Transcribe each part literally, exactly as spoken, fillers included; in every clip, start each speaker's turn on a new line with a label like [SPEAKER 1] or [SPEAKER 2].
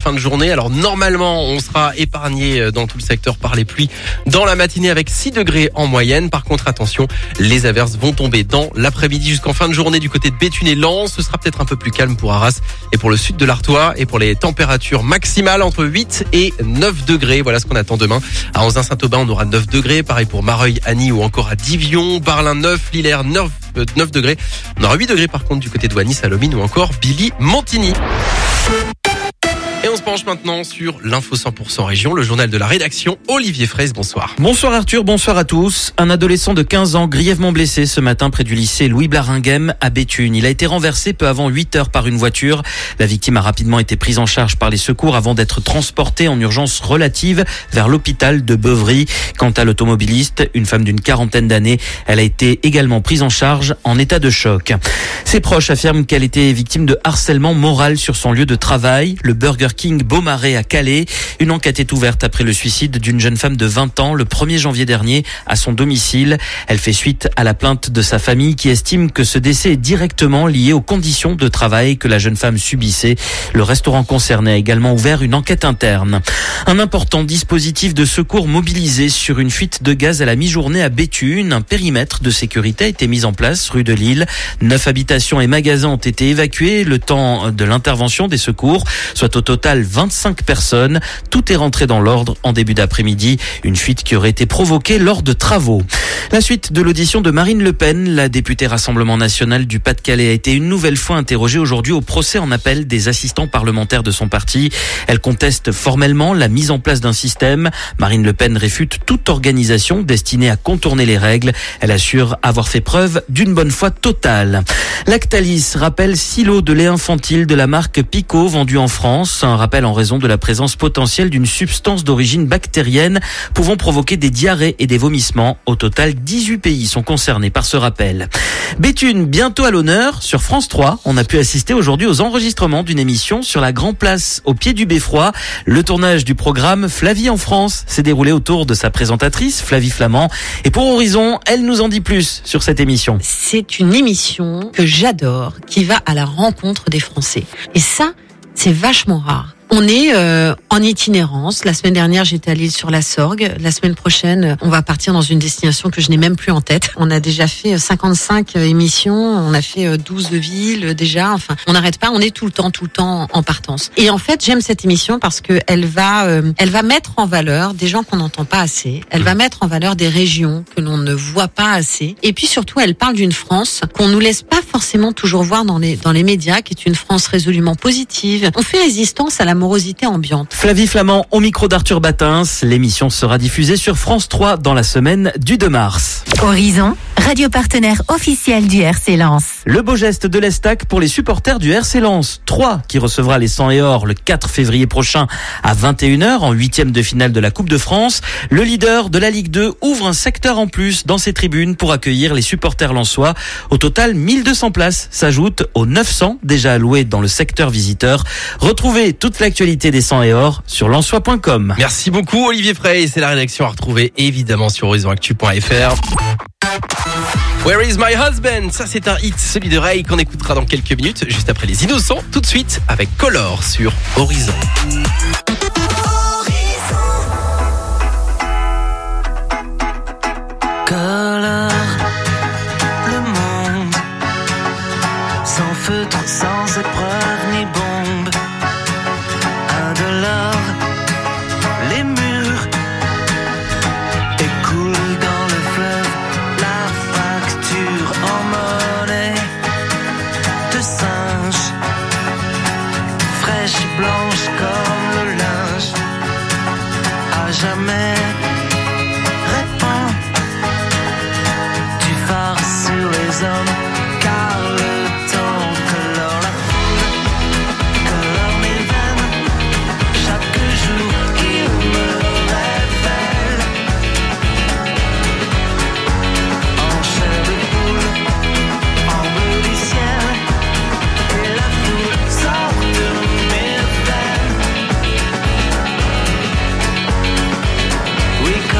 [SPEAKER 1] fin de journée. Alors normalement, on sera épargné dans tout le secteur par les pluies dans la matinée avec six degrés en moyenne. Par contre, attention, les averses vont tomber dans l'après-midi jusqu'en fin de journée du côté de Béthune et Lens. Ce sera peut-être un peu plus calme pour Arras et pour le sud de l'Artois. Et pour les températures maximales entre huit et neuf degrés. Voilà ce qu'on attend demain. À Anzin-Saint-Aubin, on aura neuf degrés. Pareil pour Mareuil, Agny ou encore à Divion. Barlin neuf, Lillers neuf, neuf degrés. On aura huit degrés par contre du côté de Wany, Salomine ou encore Billy Montigny. Et on se penche maintenant sur l'info cent pour cent région, le journal de la rédaction. Olivier Fraisse, bonsoir.
[SPEAKER 2] Bonsoir Arthur, bonsoir à tous. Un adolescent de quinze ans grièvement blessé ce matin près du lycée Louis Blaringhem à Béthune. Il a été renversé peu avant huit heures par une voiture. La victime a rapidement été prise en charge par les secours avant d'être transportée en urgence relative vers l'hôpital de Beuvry. Quant à l'automobiliste, une femme d'une quarantaine d'années, elle a été également prise en charge en état de choc. Ses proches affirment qu'elle était victime de harcèlement moral sur son lieu de travail, le Burger King Beaumarais à Calais. Une enquête est ouverte après le suicide d'une jeune femme de vingt ans le premier janvier dernier à son domicile. Elle fait suite à la plainte de sa famille qui estime que ce décès est directement lié aux conditions de travail que la jeune femme subissait. Le restaurant concerné a également ouvert une enquête interne. Un important dispositif de secours mobilisé sur une fuite de gaz à la mi-journée à Béthune. Un périmètre de sécurité a été mis en place rue de Lille. Neuf habitations et magasins ont été évacués le temps de l'intervention des secours, soit au total vingt-cinq personnes. Tout est rentré dans l'ordre en début d'après-midi. Une fuite qui aurait été provoquée lors de travaux. La suite de l'audition de Marine Le Pen, la députée Rassemblement National du Pas-de-Calais, a été une nouvelle fois interrogée aujourd'hui au procès en appel des assistants parlementaires de son parti. Elle conteste formellement la mise en place d'un système. Marine Le Pen réfute toute organisation destinée à contourner les règles. Elle assure avoir fait preuve d'une bonne foi totale. Lactalis rappelle six lots de lait infantile de la marque Picot vendus en France. Un rappel en raison de la présence potentielle d'une substance d'origine bactérienne pouvant provoquer des diarrhées et des vomissements. Au total, dix-huit pays sont concernés par ce rappel. Béthune, bientôt à l'honneur sur France trois. On a pu assister aujourd'hui aux enregistrements d'une émission sur la Grand Place au pied du Beffroi. Le tournage du programme Flavie en France s'est déroulé autour de sa présentatrice, Flavie Flament. Et pour Horizon, elle nous en dit plus sur cette émission.
[SPEAKER 3] C'est une émission que j'adore, qui va à la rencontre des Français. Et ça, c'est vachement rare. On est euh, en itinérance. La semaine dernière, j'étais à l'île sur la Sorgue. La semaine prochaine, on va partir dans une destination que je n'ai même plus en tête. On a déjà fait cinquante-cinq émissions, on a fait douze villes déjà. Enfin, on n'arrête pas, on est tout le temps, tout le temps en partance. Et en fait, j'aime cette émission parce que elle va, euh, elle va mettre en valeur des gens qu'on n'entend pas assez. Elle va mettre en valeur des régions que l'on ne voit pas assez. Et puis surtout, elle parle d'une France qu'on nous laisse pas forcément toujours voir dans les dans les médias, qui est une France résolument positive. On fait résistance à la morosité ambiante.
[SPEAKER 2] Flavie Flament au micro d'Arthur Batins. L'émission sera diffusée sur France trois dans la semaine du deux mars.
[SPEAKER 4] Horizon, radio partenaire officiel du R C Lens.
[SPEAKER 2] Le beau geste de l'Estac pour les supporters du R C Lens. trois qui recevra les cent et or le quatre février prochain à vingt et une heures en huitième de finale de la Coupe de France. Le leader de la Ligue deux ouvre un secteur en plus dans ses tribunes pour accueillir les supporters lensois. Au total, mille deux cents places s'ajoutent aux neuf cents déjà allouées dans le secteur visiteur. Retrouvez toute l'actualité des cent et or sur lensois point com.
[SPEAKER 1] Merci beaucoup Olivier Frey, c'est la rédaction à retrouver évidemment sur horizon actu point f r. Where is my husband? Ça c'est un hit, celui de Ray qu'on écoutera dans quelques minutes, juste après Les Innocents, tout de suite avec Color sur Horizon.
[SPEAKER 5] Color, le monde, sans feutre, sans épreuve ni bombe, indolore, les murs écoulent dans le fleuve, la facture en monnaie de singe, fraîche et blanche comme le linge, à jamais. Sur les hommes, car le temps colore la foule, colore mes veines, chaque jour il me révèle, en chair de poule, en bleu du ciel, et la foule sort de mes veines. Oui,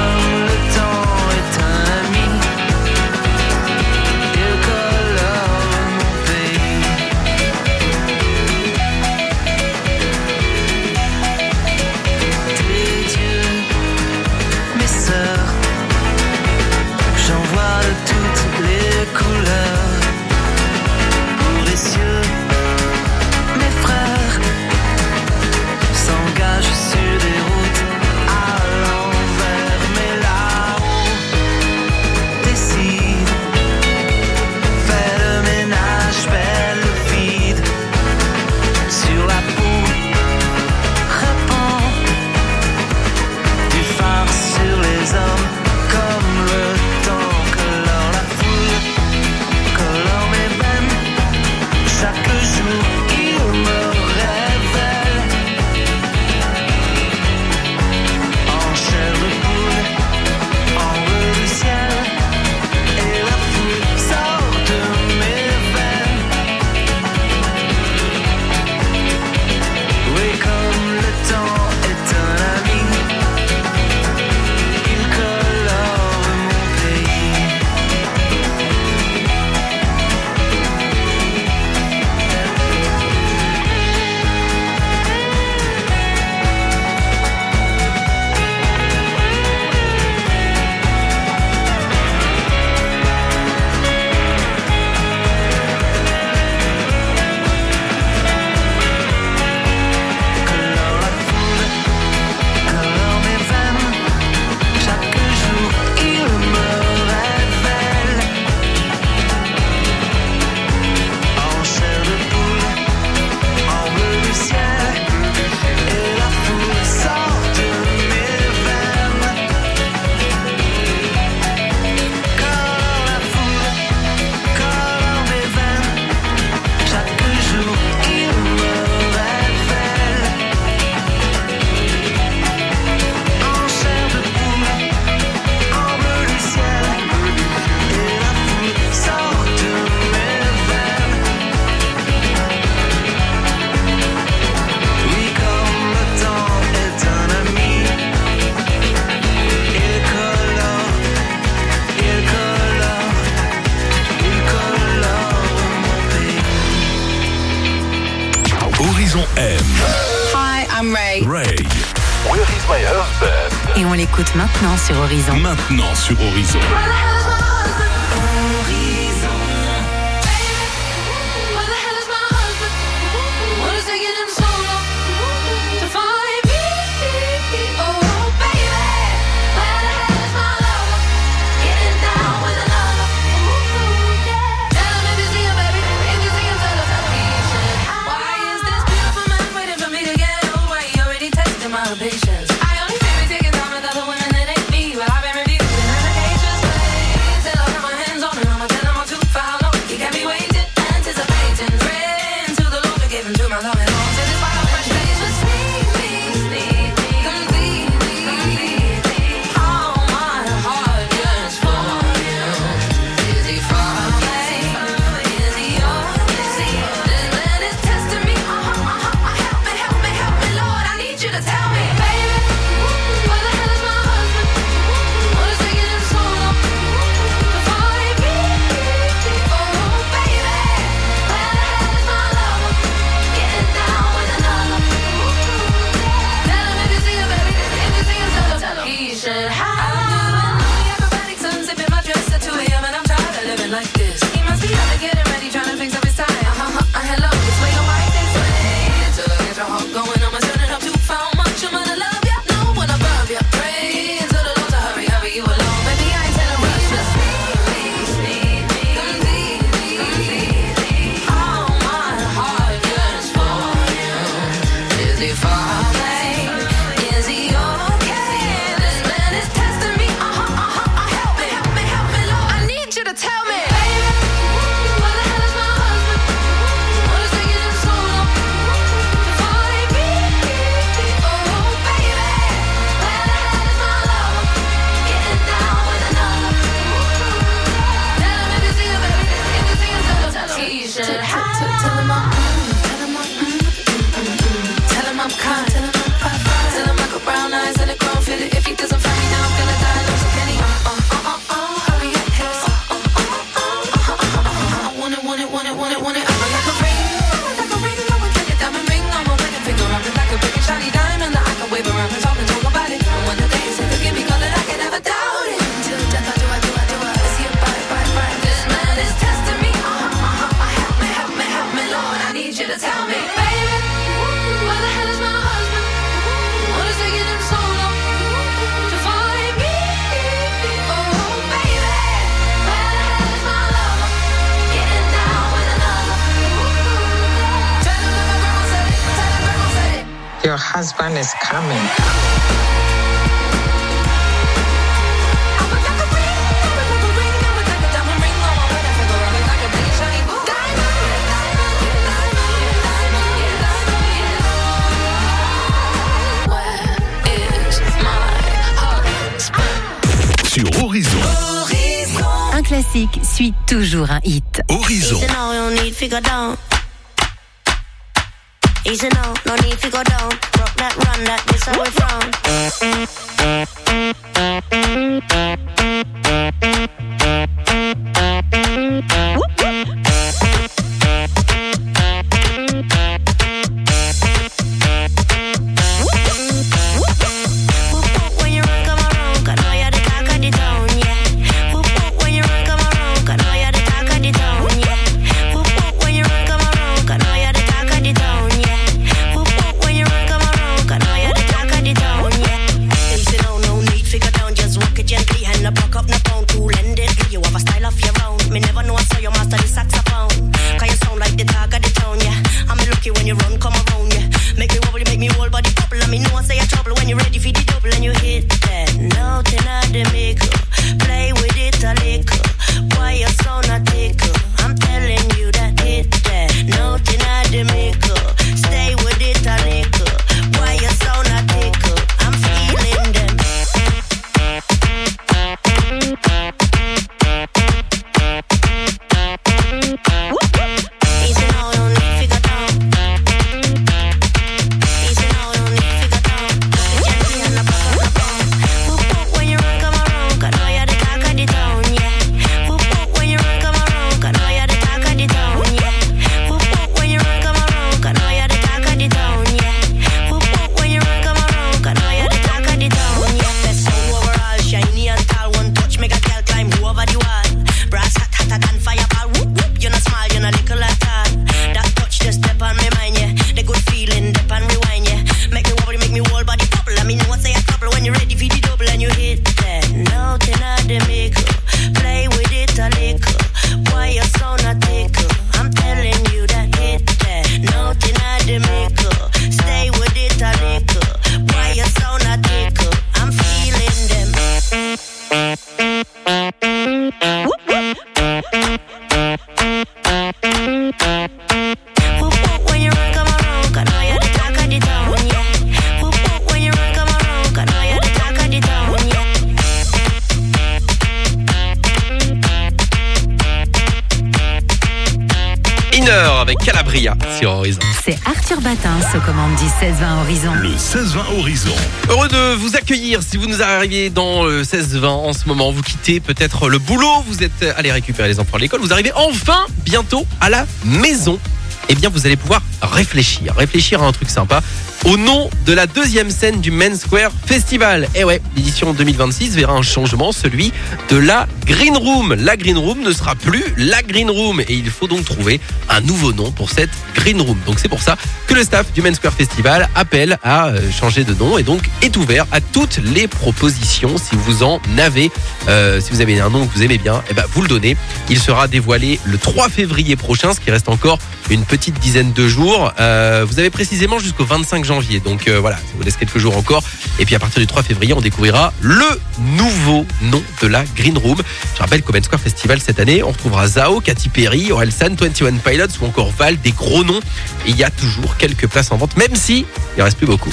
[SPEAKER 6] I'm Ray.
[SPEAKER 7] Ray. Where is my husband?
[SPEAKER 4] Et on l'écoute maintenant sur Horizon.
[SPEAKER 7] Maintenant sur Horizon.
[SPEAKER 5] Patience. I only feel me taking time with other women that ain't me, but I've been refusing applications. Till I put my hands on him, I'ma tell him I'm too for how long he got me waiting, anticipating. Praying to the Lord to give him to my love and long. So this why I'm fresh face, just need me, need me, completely, completely. All my heart yearns for you. Is he far away? Is he yours? This man is testing me. Uh-huh, uh-huh. Help me, help me, help me, Lord. I need you to tell me. Like this, he must be out to get him ready, trying to fix up his tie. Uh-huh, uh, hello, this way, don't like this way. Until I get your heart going, I'ma turn it up too far. Much I'm gonna love ya, no one above ya. Pray to the Lord to hurry, hurry you along. Baby, I ain't telling rush, just need me, need me, completely, completely. All my heart yearns for you. Is he far away? Is he okay? This man is testing me. Uh-huh, uh-huh, uh, help me, help me, help me, Lord. I need you to tell me.
[SPEAKER 8] Your husband is coming.
[SPEAKER 7] Sur Horizon.
[SPEAKER 4] Un classique suit toujours un hit.
[SPEAKER 7] Horizon.
[SPEAKER 9] Easy now, no need to go down. Rock that run, that this how we from. When you run, come around, I know you're the talk of the town, yeah. When you run, come around, I know you're the talk of the town, yeah. When you run, come around, I know you're the talk of the town, yeah. When you run, come around, I know you're the talk of the town, yeah. Easy now, no need to go down, just walk it gently and no block up no pound. Cool and deadly, you have a style of your own. Me never know I saw you master the saxophone. Cause you sound like the talk of the town, yeah. I'm lucky when you run, come around, yeah. Make me wobble, make me whole body bubble. And me know I say you're trouble when you're ready for the double and you hit that nothing at the maker. Play with it a little. Why you so not tickle? I'm telling you that hit that nothing at the maker. Stay with it a little. Why you so not tickle? I'm feeling them. Easy now, don't need to go down. Easy now, don't need to go down. Look at Jenny and the
[SPEAKER 1] avec Calabria sur Horizon.
[SPEAKER 4] C'est Arthur Batin, se commande du seize vingt Horizon.
[SPEAKER 7] Le seize vingt Horizon.
[SPEAKER 1] Heureux de vous accueillir. Si vous nous arrivez dans le seize vingt en ce moment, vous quittez peut-être le boulot, vous êtes allé récupérer les enfants à l'école, vous arrivez enfin bientôt à la maison. Eh bien, vous allez pouvoir réfléchir, réfléchir à un truc sympa au nom de la deuxième scène du Main Square Festival. Et ouais, l'édition deux mille vingt-six verra un changement, celui de la Green Room. La Green Room ne sera plus la Green Room et il faut donc trouver un nouveau nom pour cette Green Room. Donc c'est pour ça que le staff du Main Square Festival appelle à changer de nom et donc est ouvert à toutes les propositions. Si vous en avez, euh, si vous avez un nom que vous aimez bien, eh ben vous le donnez. Il sera dévoilé le trois février prochain, ce qui reste encore une petite dizaine de jours. Euh, vous avez précisément jusqu'au vingt-cinq janvier. Donc euh, voilà, ça vous laisse quelques jours encore. Et puis à partir du trois février, on découvrira le nouveau nom de la Green Room. Je rappelle qu'au Main Square Festival cette année, on retrouvera Zao, Katy Perry, Orelsan, vingt et un Pilots ou encore Val, des gros noms. Et il y a toujours quelques places en vente, même si il ne reste plus beaucoup.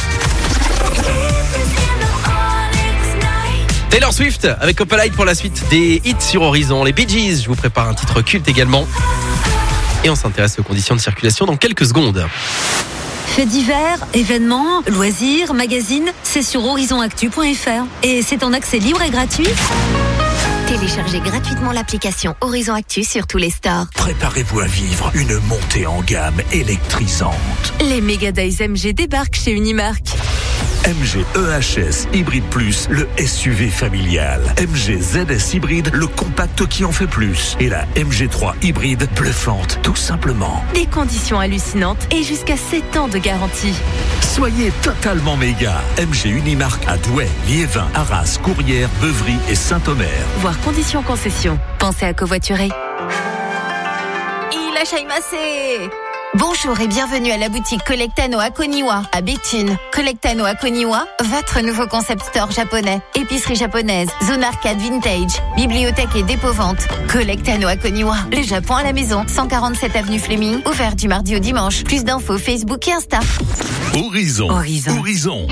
[SPEAKER 1] Taylor Swift avec Opalite pour la suite des hits sur Horizon. Les Bee Gees, je vous prépare un titre culte également. Et on s'intéresse aux conditions de circulation dans quelques secondes.
[SPEAKER 4] Faits divers, événements, loisirs, magazines, c'est sur horizon actu point f r. Et c'est en accès libre et gratuit.
[SPEAKER 9] Téléchargez gratuitement l'application Horizon Actu sur tous les stores.
[SPEAKER 7] Préparez-vous à vivre une montée en gamme électrisante.
[SPEAKER 4] Les Mega Days M G débarquent chez Unimark.
[SPEAKER 7] M G E H S Hybride Plus, le S U V familial. M G Z S Hybride, le compact qui en fait plus. Et la M G trois Hybride, bluffante, tout simplement.
[SPEAKER 4] Des conditions hallucinantes et jusqu'à sept ans de garantie.
[SPEAKER 7] Soyez totalement méga. M G Unimark à Douai, Liévin, Arras, Courrières, Beuvry et Saint-Omer.
[SPEAKER 4] Voir conditions concession. Pensez à covoiturer. Il a chaimassé.
[SPEAKER 9] Bonjour et bienvenue à la boutique Collectano à Koniwa, à Béthune. Collectano à Koniwa, votre nouveau concept store japonais. Épicerie japonaise, zone arcade vintage, bibliothèque et dépôt-vente. Collectano à Koniwa, le Japon à la maison, cent quarante-sept avenue Fleming, ouvert du mardi au dimanche. Plus d'infos Facebook et Insta.
[SPEAKER 7] Horizon.
[SPEAKER 4] Horizon.
[SPEAKER 7] Horizon.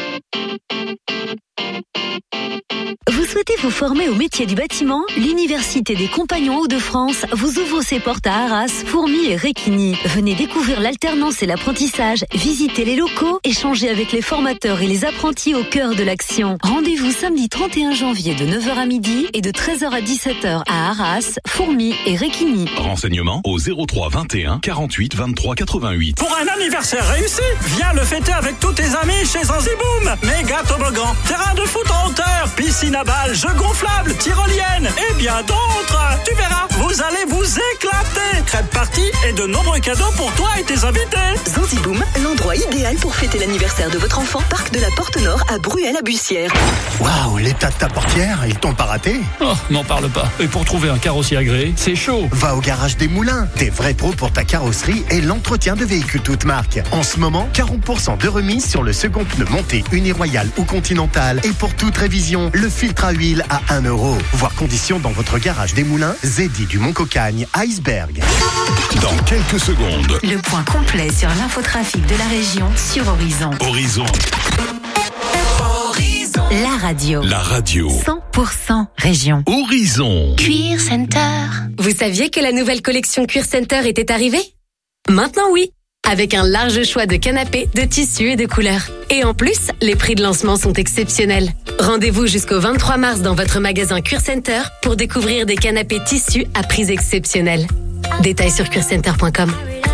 [SPEAKER 4] Vous souhaitez vous former au métier du bâtiment? L'Université des Compagnons Hauts-de-France vous ouvre ses portes à Arras, Fourmies et Réquigny. Venez découvrir l'alternance et l'apprentissage, visiter les locaux, échanger avec les formateurs et les apprentis au cœur de l'action. Rendez-vous samedi trente et un janvier de neuf heures à midi et de treize heures à dix-sept heures à Arras, Fourmies et Réquigny.
[SPEAKER 7] Renseignements au zéro trois vingt et un quarante-huit vingt-trois quatre-vingt-huit.
[SPEAKER 6] Pour un anniversaire réussi, viens le fêter avec tous tes amis chez Zanziboum. Méga toboggan, terrain de foot en hauteur, piscine à balles, jeux gonflables, tyroliennes et bien d'autres. Tu verras, vous allez vous éclater. Crêpe party et de nombreux cadeaux pour toi et tes invités.
[SPEAKER 10] Zanziboum, l'endroit idéal pour fêter l'anniversaire de votre enfant. Parc de la Porte Nord à Bruel-à-Bussière.
[SPEAKER 11] Waouh, l'état de ta portière, ils t'ont pas raté?
[SPEAKER 6] Oh, n'en parle pas. Et pour trouver un carrossier agréé, c'est chaud.
[SPEAKER 11] Va au garage des Moulins, des vrais pros pour ta carrosserie et l'entretien de véhicules toutes marques. En ce moment, quarante pour cent de remise sur le second pneu monté Uniroyal ou Continental. Et pour toute révision, le filtre à huile à un euro. Voir conditions dans votre garage des Moulins, Zeddy du Mont-Cocagne, Iceberg.
[SPEAKER 7] Dans quelques secondes.
[SPEAKER 4] Le point complet sur l'infotrafic de la région sur Horizon.
[SPEAKER 7] Horizon.
[SPEAKER 4] La radio.
[SPEAKER 7] La radio.
[SPEAKER 4] cent pour cent région.
[SPEAKER 7] Horizon.
[SPEAKER 9] Cuir Center.
[SPEAKER 10] Vous saviez que la nouvelle collection Cuir Center était arrivée? Maintenant oui, avec un large choix de canapés, de tissus et de couleurs. Et en plus, les prix de lancement sont exceptionnels. Rendez-vous jusqu'au vingt-trois mars dans votre magasin Cuir Center pour découvrir des canapés tissus à prix exceptionnels. Détails sur cuir center point com.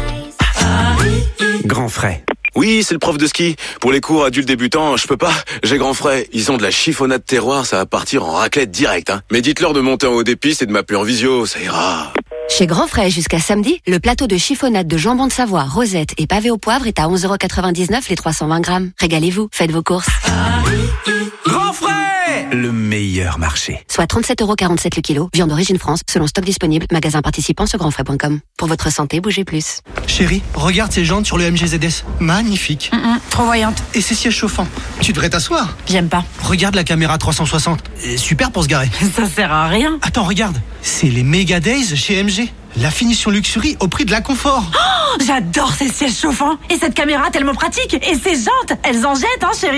[SPEAKER 12] Grand frais. Oui, c'est le prof de ski. Pour les cours adultes débutants, je peux pas. J'ai grand frais. Ils ont de la chiffonnade terroir, ça va partir en raclette direct. Hein. Mais dites-leur de monter en haut des pistes et de m'appeler en visio, ça ira.
[SPEAKER 13] Chez Grand Frais, jusqu'à samedi, le plateau de chiffonnade de jambon de Savoie, rosette et pavé au poivre est à onze euros quatre-vingt-dix-neuf les trois cent vingt grammes. Régalez-vous, faites vos courses.
[SPEAKER 6] Grand frais,
[SPEAKER 12] le meilleur marché.
[SPEAKER 13] Soit trente-sept euros quarante-sept le kilo, viande d'origine France, selon stock disponible, magasin participant sur grand frais point com. Pour votre santé, bougez plus.
[SPEAKER 14] Chérie, regarde ces jantes sur le M G Z S. Magnifique.
[SPEAKER 15] Mm -mm, trop voyante.
[SPEAKER 14] Et ces sièges chauffants. Tu devrais t'asseoir.
[SPEAKER 15] J'aime pas.
[SPEAKER 14] Regarde la caméra trois cent soixante. Super pour se garer.
[SPEAKER 15] Ça sert à rien.
[SPEAKER 14] Attends, regarde. C'est les Mega Days chez M G. La finition luxury au prix de la confort.
[SPEAKER 15] Oh, j'adore ces sièges chauffants. Et cette caméra tellement pratique. Et ces jantes, elles en jettent, hein, chérie.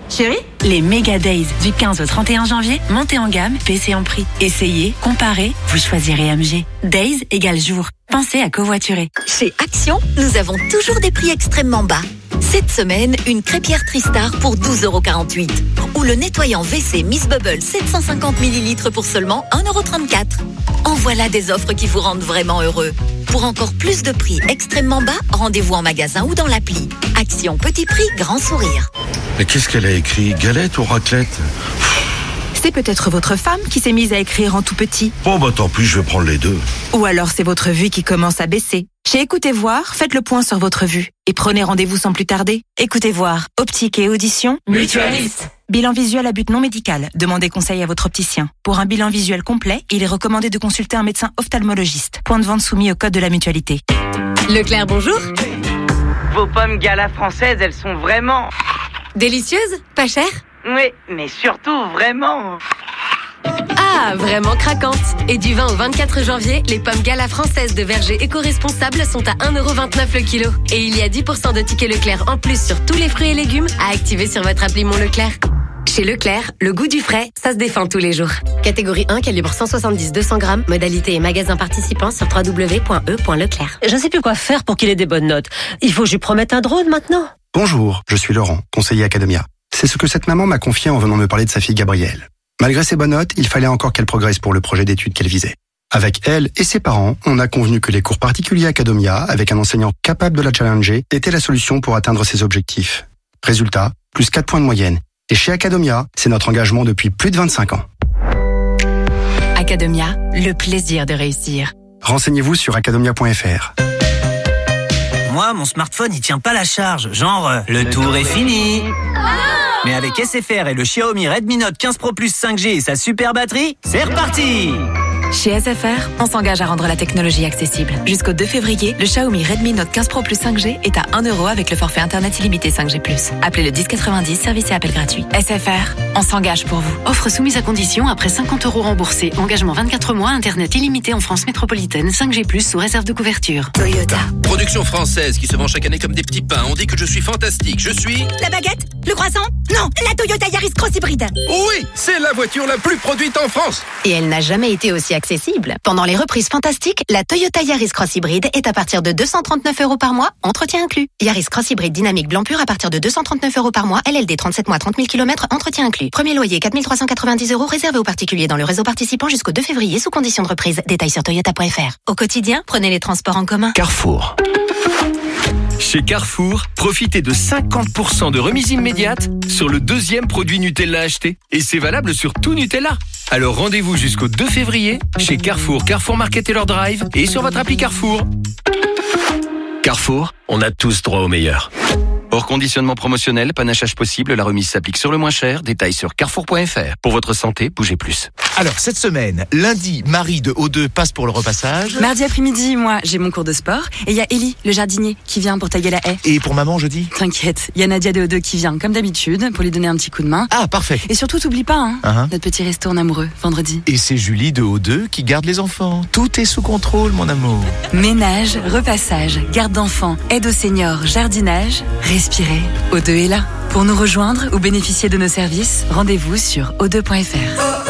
[SPEAKER 15] Chérie, les Mega Days du quinze au trente et un janvier, montez en gamme, baissez en prix. Essayez, comparez, vous choisirez M G. Days égale jour. Pensez à covoiturer.
[SPEAKER 16] Chez Action, nous avons toujours des prix extrêmement bas. Cette semaine, une crêpière Tristar pour douze euros quarante-huit. Ou le nettoyant W C Miss Bubble sept cent cinquante millilitres pour seulement un euro trente-quatre. En voilà des offres qui vous rendent vraiment heureux. Pour encore plus de prix extrêmement bas, rendez-vous en magasin ou dans l'appli. Action petit prix, grand sourire.
[SPEAKER 17] Mais qu'est-ce qu'elle a écrit? Galette ou raclette?
[SPEAKER 18] C'est peut-être votre femme qui s'est mise à écrire en tout petit.
[SPEAKER 17] Bon bah tant pis, je vais prendre les deux.
[SPEAKER 18] Ou alors c'est votre vue qui commence à baisser. Chez Écoutez Voir, faites le point sur votre vue. Et prenez rendez-vous sans plus tarder. Écoutez Voir, optique et audition.
[SPEAKER 15] Mutualiste.
[SPEAKER 18] Bilan visuel à but non médical. Demandez conseil à votre opticien. Pour un bilan visuel complet, il est recommandé de consulter un médecin ophtalmologiste. Point de vente soumis au code de la mutualité.
[SPEAKER 10] Leclerc, bonjour.
[SPEAKER 19] Vos pommes Gala françaises, elles sont vraiment...
[SPEAKER 10] Délicieuses? Pas chères?
[SPEAKER 19] Oui, mais surtout vraiment...
[SPEAKER 10] Ah, vraiment craquantes. Et du vingt au vingt-quatre janvier, les pommes Gala françaises de verger éco-responsables sont à un euro vingt-neuf le kilo. Et il y a dix pour cent de tickets Leclerc en plus sur tous les fruits et légumes à activer sur votre appli Mon Leclerc. Chez Leclerc, le goût du frais, ça se défend tous les jours. Catégorie un, calibre cent soixante-dix à deux cents grammes. Modalité et magasin participant sur w w w point e point leclerc.
[SPEAKER 20] Je ne sais plus quoi faire pour qu'il ait des bonnes notes. Il faut que je lui promette un drone maintenant.
[SPEAKER 21] Bonjour, je suis Laurent, conseiller Academia. C'est ce que cette maman m'a confié en venant me parler de sa fille Gabrielle. Malgré ses bonnes notes, il fallait encore qu'elle progresse pour le projet d'études qu'elle visait. Avec elle et ses parents, on a convenu que les cours particuliers Academia, avec un enseignant capable de la challenger, étaient la solution pour atteindre ses objectifs. Résultat, plus quatre points de moyenne. Et chez Academia, c'est notre engagement depuis plus de vingt-cinq ans.
[SPEAKER 18] Academia, le plaisir de réussir.
[SPEAKER 21] Renseignez-vous sur academia point f r.
[SPEAKER 22] Moi, mon smartphone, il tient pas la charge. Genre, euh, le, le tour, tour est, est fini. Mais avec S F R et le Xiaomi Redmi Note quinze Pro Plus cinq G et sa super batterie, c'est reparti!
[SPEAKER 18] Chez S F R, on s'engage à rendre la technologie accessible. Jusqu'au deux février, le Xiaomi Redmi Note quinze Pro Plus cinq G est à un euro avec le forfait internet illimité cinq G plus. Appelez le dix quatre-vingt-dix, service et appel gratuit. S F R, on s'engage pour vous.
[SPEAKER 23] Offre soumise à condition après cinquante euros remboursés. Engagement vingt-quatre mois, internet illimité en France métropolitaine, cinq G plus sous réserve de couverture.
[SPEAKER 16] Toyota.
[SPEAKER 24] Production française qui se vend chaque année comme des petits pains. On dit que je suis fantastique. Je suis...
[SPEAKER 16] La baguette? Le croissant? Non, la Toyota Yaris Cross Hybride.
[SPEAKER 24] Oui, c'est la voiture la plus produite en France.
[SPEAKER 16] Et elle n'a jamais été aussi accessible. Pendant les reprises fantastiques, la Toyota Yaris Cross Hybride est à partir de deux cent trente-neuf euros par mois, entretien inclus. Yaris Cross Hybride dynamique blanc pur à partir de deux cent trente-neuf euros par mois, L L D trente-sept mois, trente mille kilomètres, entretien inclus. Premier loyer quatre mille trois cent quatre-vingt-dix euros réservé aux particuliers dans le réseau participant jusqu'au deux février sous condition de reprise. Détails sur toyota point f r. Au quotidien, prenez les transports en commun.
[SPEAKER 25] Carrefour. Chez Carrefour, profitez de cinquante pour cent de remise immédiate sur le deuxième produit Nutella acheté. Et c'est valable sur tout Nutella. Alors rendez-vous jusqu'au deux février chez Carrefour, Carrefour Market et leur drive et sur votre appli Carrefour. Carrefour, on a tous droit au meilleur. Hors conditionnement promotionnel, panachage possible, la remise s'applique sur le moins cher. Détails sur carrefour point f r. Pour votre santé, bougez plus.
[SPEAKER 26] Alors, cette semaine, lundi, Marie de O deux passe pour le repassage.
[SPEAKER 18] Mardi après-midi, moi, j'ai mon cours de sport. Et il y a Ellie, le jardinier, qui vient pour tailler la haie.
[SPEAKER 26] Et pour maman, jeudi?
[SPEAKER 18] T'inquiète, il y a Nadia de O deux qui vient, comme d'habitude, pour lui donner un petit coup de main.
[SPEAKER 26] Ah, parfait.
[SPEAKER 18] Et surtout, t'oublies pas, hein,
[SPEAKER 26] uh-huh.
[SPEAKER 18] notre petit resto en amoureux, vendredi.
[SPEAKER 26] Et c'est Julie de O deux qui garde les enfants. Tout est sous contrôle, mon amour.
[SPEAKER 18] Ménage, repassage, garde d'enfants, aide aux seniors, jardinage, respirez. O deux est là. Pour nous rejoindre ou bénéficier de nos services, rendez-vous sur o deux point f r.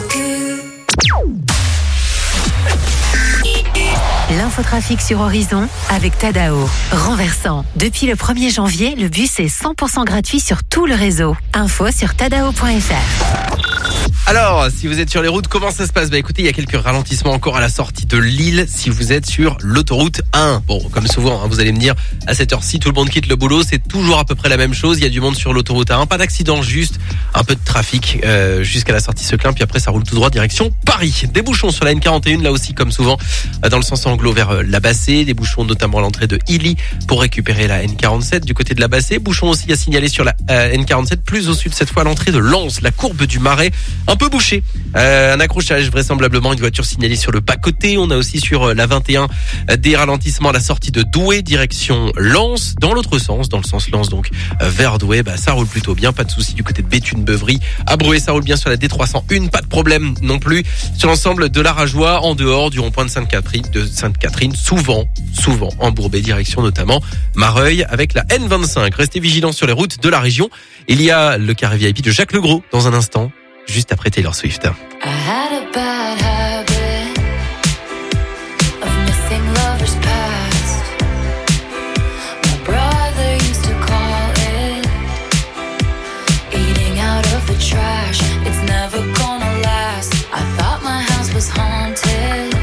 [SPEAKER 16] L'infotrafic sur Horizon avec Tadao. Renversant. Depuis le premier janvier, le bus est cent pour cent gratuit sur tout le réseau. Info sur tadao point f r.
[SPEAKER 1] Alors, si vous êtes sur les routes, comment ça se passe? Bah écoutez, il y a quelques ralentissements encore à la sortie de Lille si vous êtes sur l'autoroute un. Bon, comme souvent, hein, vous allez me dire, à cette heure-ci, tout le monde quitte le boulot, c'est toujours à peu près la même chose. Il y a du monde sur l'autoroute un, pas d'accident, juste un peu de trafic euh, jusqu'à la sortie Seclin, puis après ça roule tout droit direction Paris. Des bouchons sur la N quarante et un, là aussi, comme souvent, dans le sens anglo vers euh, la Bassée. Des bouchons notamment à l'entrée de Illy pour récupérer la N quarante-sept du côté de la Bassée. Bouchons aussi à signaler sur la euh, N quarante-sept, plus au sud cette fois à l'entrée de Lens, la courbe du Marais, un peu bouchée. Euh, un accrochage, vraisemblablement une voiture signalée sur le bas-côté. On a aussi sur euh, la vingt et un euh, des ralentissements à la sortie de Douai, direction Lens. Dans l'autre sens, dans le sens Lens donc euh, vers Douai, bah, ça roule plutôt bien, pas de souci du côté de Béthune. Beuvry. À Bruay, ça roule bien sur la D trois cent un, pas de problème non plus sur l'ensemble de la Rajoie, en dehors du rond-point de Sainte-Catherine, de Sainte-Catherine, souvent, souvent embourbé, direction notamment Mareuil avec la N vingt-cinq. Restez vigilants sur les routes de la région. Il y a le carré V I P de Jacques Legros dans un instant, juste après Taylor Swift.
[SPEAKER 2] I had a bad habit of missing lovers past. My brother used to call it eating out of the trash. It's never gonna last. I thought my house was haunted.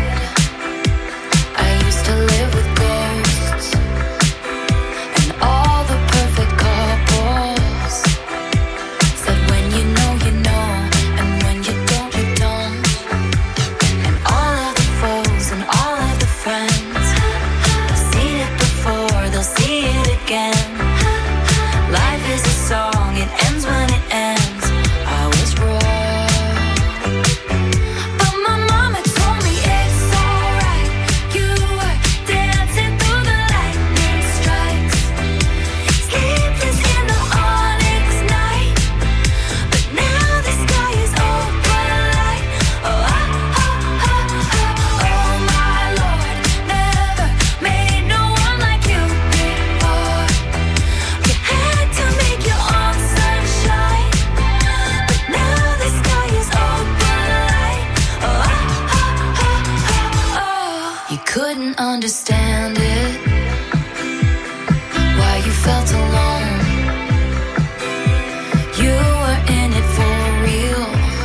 [SPEAKER 2] I used to live with ghosts and all the perfect couples said when you know you know, and when you don't you don't. And all of the foes and all of the friends have seen it before, they'll see it again. Life is a song, it ends when it ends. I was wrong, but my mama told me it's alright. You were dancing through the lightning strikes, sleepless in the onyx night. But now the sky is open light. Oh, ah, ah, ah, ah. Oh my Lord, never made no one like you before. You had to make your own sunshine, but now the sky is open light. Oh, ah, ah, ah, ah, oh. You couldn't understand it, why you felt alone. You were in it for real.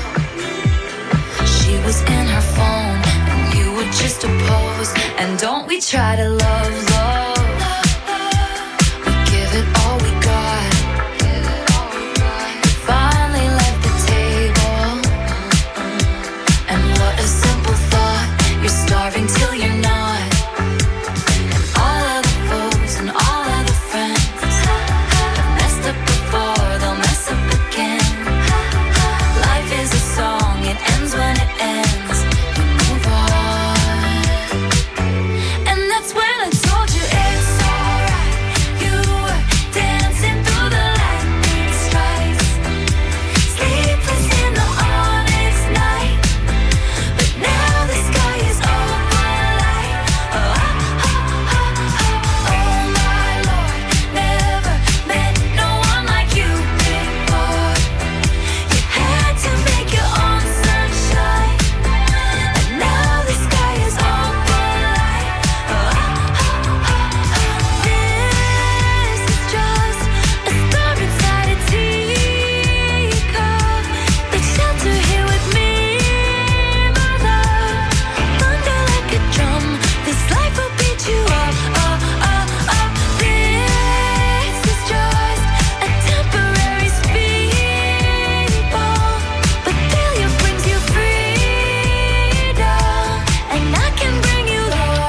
[SPEAKER 2] She was in her phone, and you were just a pose. And don't we try to love, love? We give it all we got. We finally left the table, and what a simple thought. You're starving till you're not. And all of the foes and all of the friends have messed up before, they'll mess up again. Life is a song, it ends when it ends. You move on, and that's when I told you it's alright. You were dancing through the lightning strikes, sleepless in the onyx night. But now the sky is open light. Oh, ah, ah, ah, ah. Oh my Lord, never met no one like you before. You had to make your own sunshine, and now the sky is open light. Oh, ah, ah, ah, ah. This is just a storm inside a teacup. Take shelter here with me, my love. Thunder like a drum, this life will beat you up, up, up, up. This is just a temporary speed bump, but failure brings you freedom, and I can bring you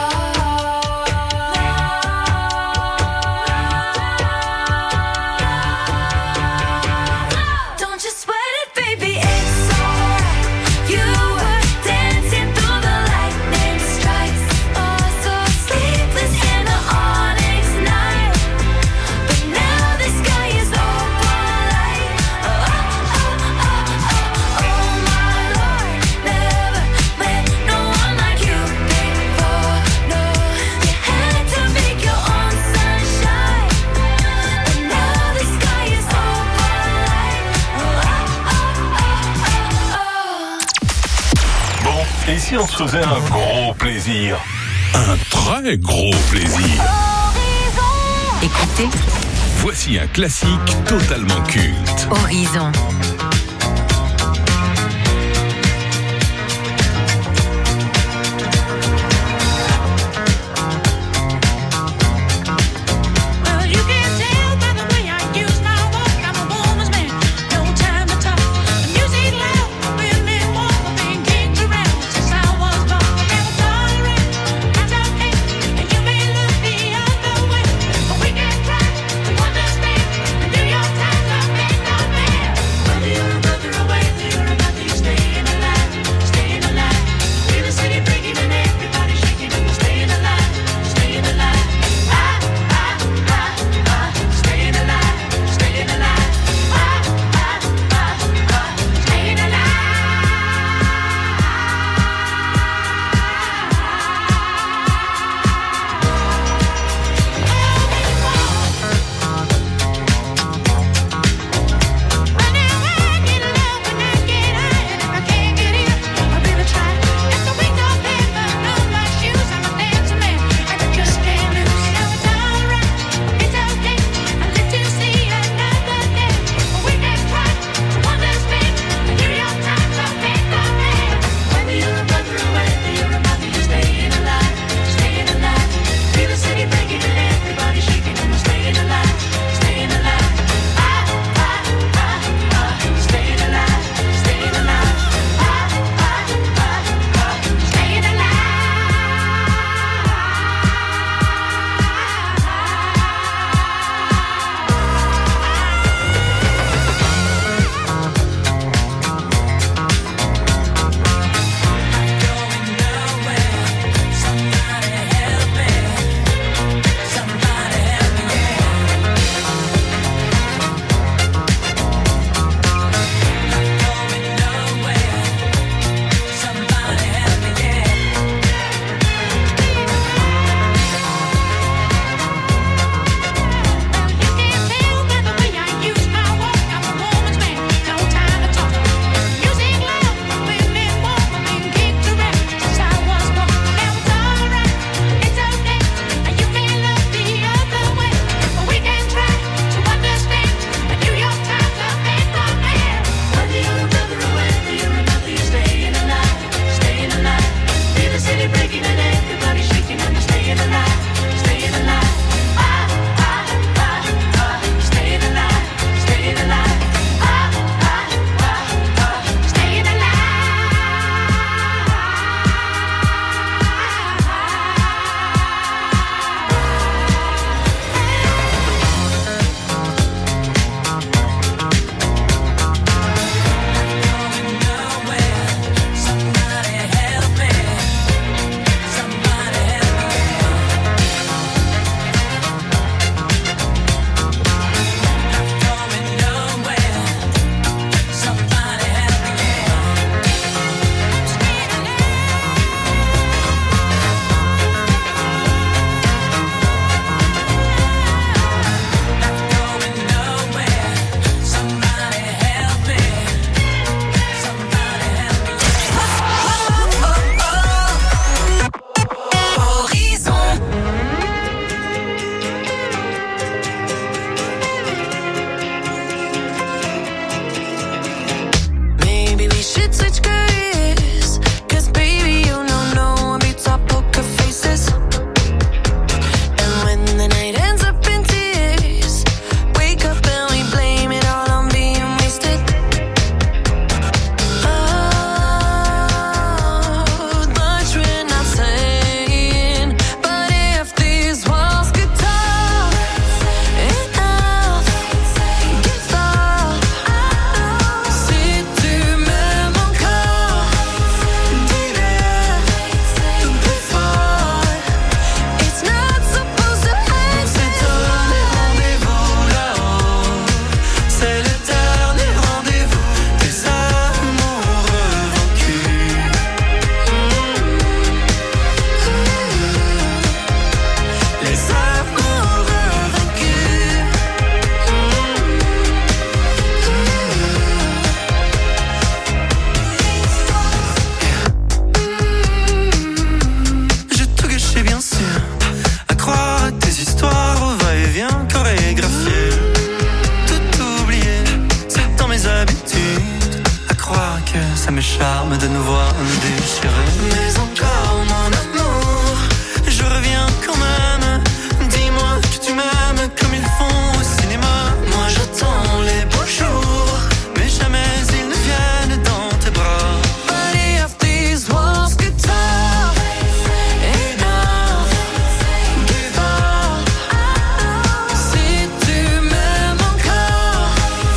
[SPEAKER 2] love. Don't you sweat it, baby, it's alright. You were dancing through the lightning strikes, oh so sleepless in the onyx night. But now the sky is open light. Oh, ah, ah, ah, ah. Oh my Lord, never met no one like you before. No, you had to make your own sunshine, but now the sky is open light. Oh, ah, ah, ah, ah, ah.
[SPEAKER 3] Bon, et si on se faisait un gros plaisir? Un très gros plaisir.
[SPEAKER 15] Écoutez,
[SPEAKER 3] Voici un classique totalement culte.
[SPEAKER 15] Horizon.
[SPEAKER 2] Understand, and do your time, I may not
[SPEAKER 4] ça me charme de nous voir nous déchirer. Mais encore mon amour, je reviens quand même. Dis-moi que tu m'aimes comme ils font au cinéma. Moi j'attends les beaux jours, mais jamais ils ne viennent dans tes bras. Buddy of these walls que t'as enough, give up. Si tu m'aimes encore,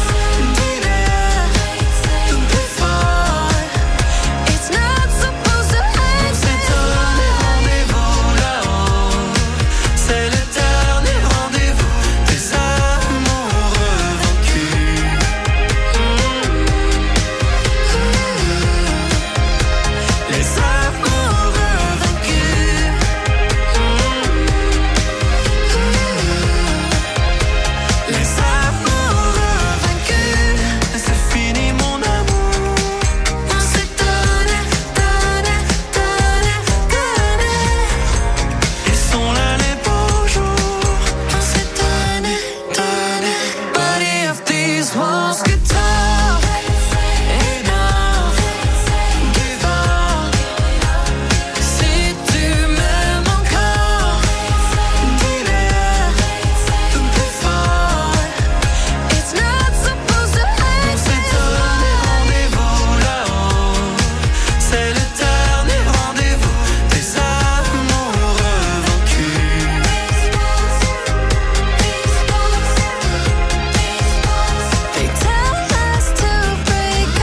[SPEAKER 4] dis-le plus fort. It's not supposed to end. C'est donné rendez-vous là-haut. C'est l'éternel rendez-vous des amoureux vaincus. Les amoureux vaincus. Les amoureux vaincus. C'est fini mon amour. On s'est donné, donné, donné, donné. Ils sont là les beaux jours. On s'est donné, donné. Body of these walls que t'as enough, give up. Si tu m'aimes encore, dis-le plus fort. It's not supposed to end. On s'est donné rendez-vous là-haut. C'est l'éternel rendez-vous des amoureux vaincus. They tell us to break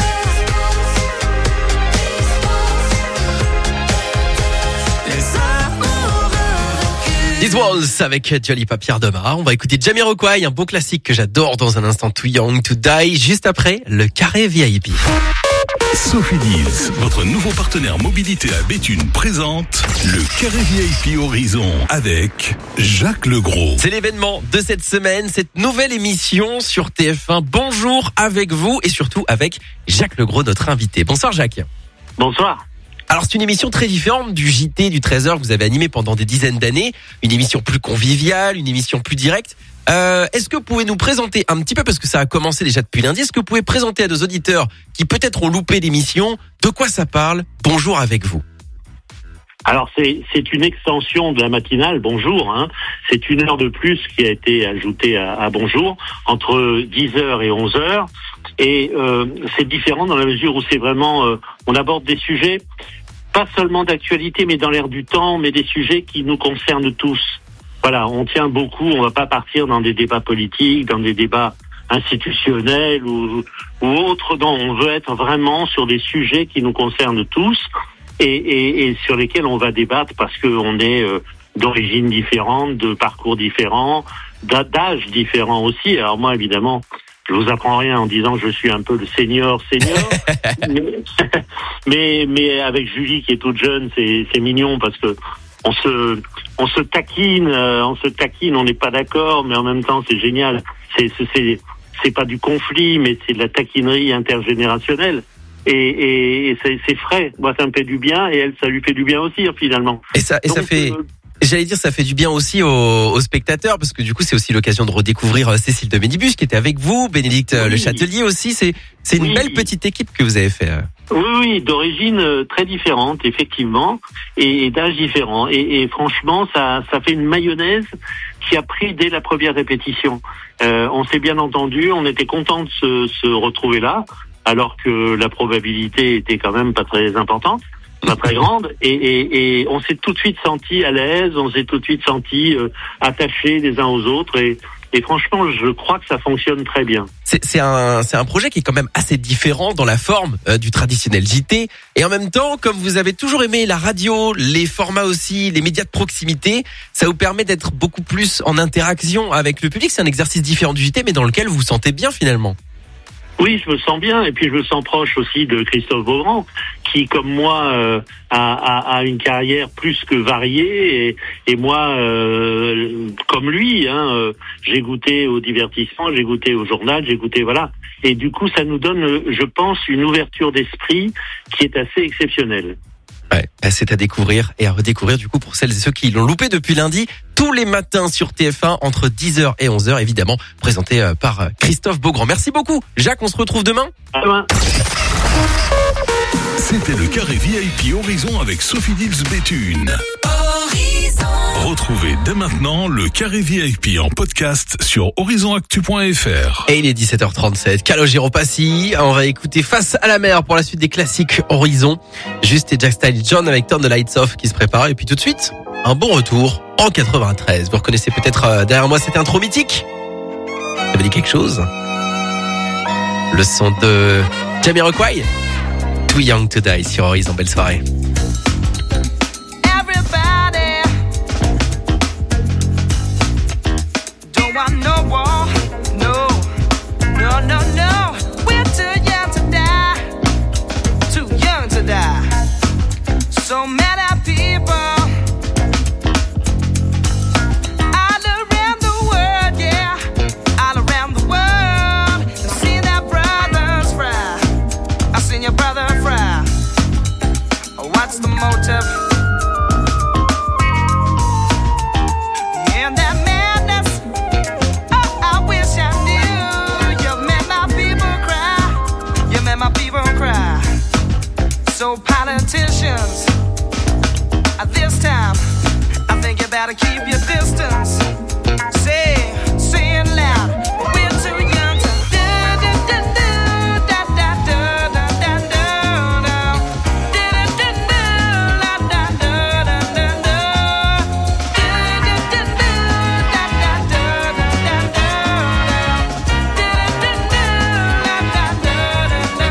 [SPEAKER 4] up. Les amoureux vaincus.
[SPEAKER 1] These Walls avec Dua Papier Doma. On va écouter Jamiroquai, un beau classique que j'adore dans un instant, Too Young to Die, juste après le carré V I P.
[SPEAKER 3] Sophie Deals, votre nouveau partenaire mobilité à Béthune, présente le Carré V I P Horizon avec Jacques Legros.
[SPEAKER 1] C'est l'événement de cette semaine, cette nouvelle émission sur T F un. Bonjour avec vous et surtout avec Jacques Legros, notre invité. Bonsoir Jacques.
[SPEAKER 5] Bonsoir.
[SPEAKER 1] Alors c'est une émission très différente du J T du treize heures que vous avez animé pendant des dizaines d'années, une émission plus conviviale, une émission plus directe. Euh, est-ce que vous pouvez nous présenter un petit peu, parce que ça a commencé déjà depuis lundi, est-ce que vous pouvez présenter à nos auditeurs qui peut-être ont loupé l'émission, de quoi ça parle? Bonjour avec vous.
[SPEAKER 5] Alors c'est c'est une extension de la matinale Bonjour, hein. C'est une heure de plus qui a été ajoutée à, à Bonjour entre dix heures et onze heures, et euh, c'est différent dans la mesure où c'est vraiment euh, on aborde des sujets pas seulement d'actualité mais dans l'air du temps, mais des sujets qui nous concernent tous. Voilà, on tient beaucoup, on va pas partir dans des débats politiques, dans des débats institutionnels ou ou autres. Non, on veut être vraiment sur des sujets qui nous concernent tous. Et, et, et sur lesquels on va débattre parce qu'on est euh, d'origines différentes, de parcours différents, d'âges différents aussi. Alors moi, évidemment, je vous apprends rien en disant que je suis un peu le senior senior, mais, mais mais avec Julie qui est toute jeune, c'est c'est mignon parce que on se on se taquine, euh, on se taquine, on n'est pas d'accord, mais en même temps c'est génial. C'est c'est c'est, c'est pas du conflit, mais c'est de la taquinerie intergénérationnelle. Et, et, et c'est, c'est frais. Moi, ça me fait du bien, et elle, ça lui fait du bien aussi, finalement.
[SPEAKER 1] Et ça, et
[SPEAKER 5] Donc,
[SPEAKER 1] ça fait.
[SPEAKER 5] euh,
[SPEAKER 1] J'allais dire, ça fait du bien aussi aux, aux spectateurs, parce que du coup, c'est aussi l'occasion de redécouvrir Cécile de Ménibus qui était avec vous, Bénédicte
[SPEAKER 5] Oui.
[SPEAKER 1] Le Châtelier aussi. C'est, c'est une
[SPEAKER 5] Oui.
[SPEAKER 1] belle petite équipe que vous avez fait.
[SPEAKER 5] Oui, oui, d'origine euh, très différente, effectivement, et, et d'âge différent. Et, et franchement, ça, ça fait une mayonnaise qui a pris dès la première répétition. Euh, on s'est bien entendu, on était content de se, se retrouver là, alors que la probabilité était quand même pas très importante, pas très grande, et, et, et on s'est tout de suite senti à l'aise, on s'est tout de suite senti euh, attachés les uns aux autres, et, et franchement, je crois que ça fonctionne très bien.
[SPEAKER 1] C'est, c'est un, c'est un projet qui est quand même assez différent dans la forme euh, du traditionnel J T. Et en même temps, comme vous avez toujours aimé la radio, les formats aussi, les médias de proximité, ça vous permet d'être beaucoup plus en interaction avec le public. C'est un exercice différent du J T, mais dans lequel vous vous sentez bien finalement.
[SPEAKER 5] Oui, je me sens bien, et puis je me sens proche aussi de Christophe Beaugrand, qui, comme moi, euh, a, a, a une carrière plus que variée, et, et moi, euh, comme lui, hein, euh, j'ai goûté au divertissement, j'ai goûté au journal, j'ai goûté, voilà. Et du coup, ça nous donne, je pense, une ouverture d'esprit qui est assez exceptionnelle.
[SPEAKER 1] Ouais, c'est à découvrir et à redécouvrir du coup pour celles et ceux qui l'ont loupé depuis lundi, tous les matins sur T F un entre dix heures et onze heures, évidemment, présenté par Christophe Beaugrand. Merci beaucoup. Jacques, on se retrouve demain.
[SPEAKER 5] À demain.
[SPEAKER 3] C'était le carré V I P Horizon avec Sophie Dills Béthune. Retrouvez dès maintenant le carré V I P en podcast sur horizon actu point f r.
[SPEAKER 1] Et il est dix-sept heures trente-sept. Calogero Passy. On va écouter Face à la mer pour la suite des classiques Horizon. Juste et Jack Style John avec Turn the Lights Off qui se prépare. Et puis tout de suite, un bon retour en quatre-vingt-treize. Vous reconnaissez peut-être euh, derrière moi cette intro mythique. Ça vous dit quelque chose? Le son de Jamiroquai. Too Young to Die sur Horizon. Belle soirée.
[SPEAKER 4] I know war, no, no, no, no. We're too young to die, too young to die. So many people all around the world, yeah, all around the world. I've seen their brothers fry. I've seen your brother fry. What's the motive? And that madness. My people cry. So politicians, at this time, I think you better keep your distance. Say, say it loud. We're too young to do, do, do, do, da, da, do, da, da, do, do. Do, do, do, do, la, da, do, da, da, do. Do, do, do, do, da, da, do, da, da, do. Do, do, do, do, la, da, do, da, da.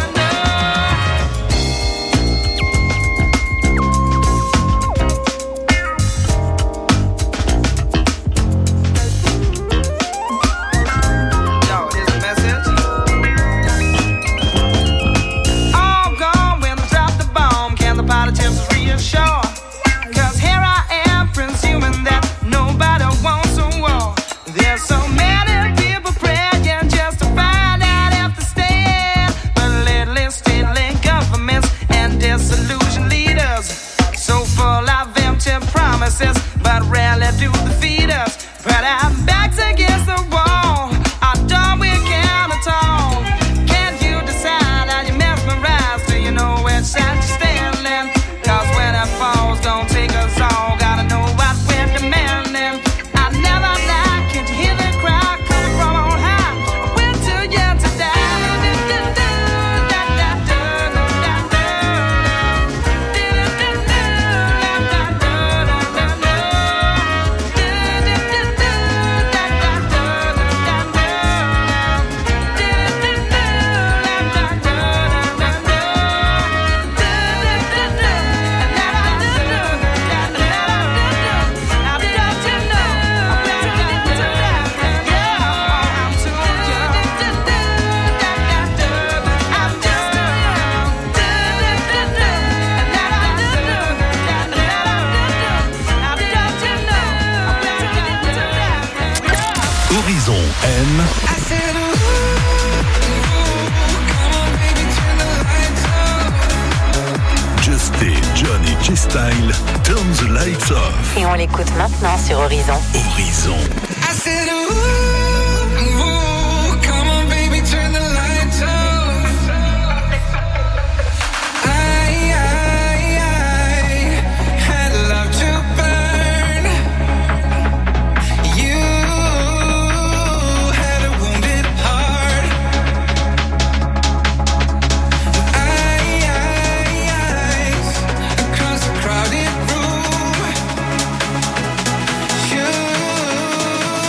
[SPEAKER 4] But rarely do the feed us. But our backs against the wall, our door we can't at all. Can you decide how you mesmerize? Do you know which side you're standing? Cause when it falls, don't take us all. Gotta know what we're demanding. I never lie, can't you hear the crowd coming from on high? We're too young to die.
[SPEAKER 3] Horizon M. Justé, John et G-Style, Turn the Lights Off.
[SPEAKER 15] Et on l'écoute maintenant sur Horizon.
[SPEAKER 3] Horizon.
[SPEAKER 4] I said, ooh, ooh, come on baby, turn the lights off. I, I, I had love to burn. You had a wounded heart. I, I, I, across the crowded room. You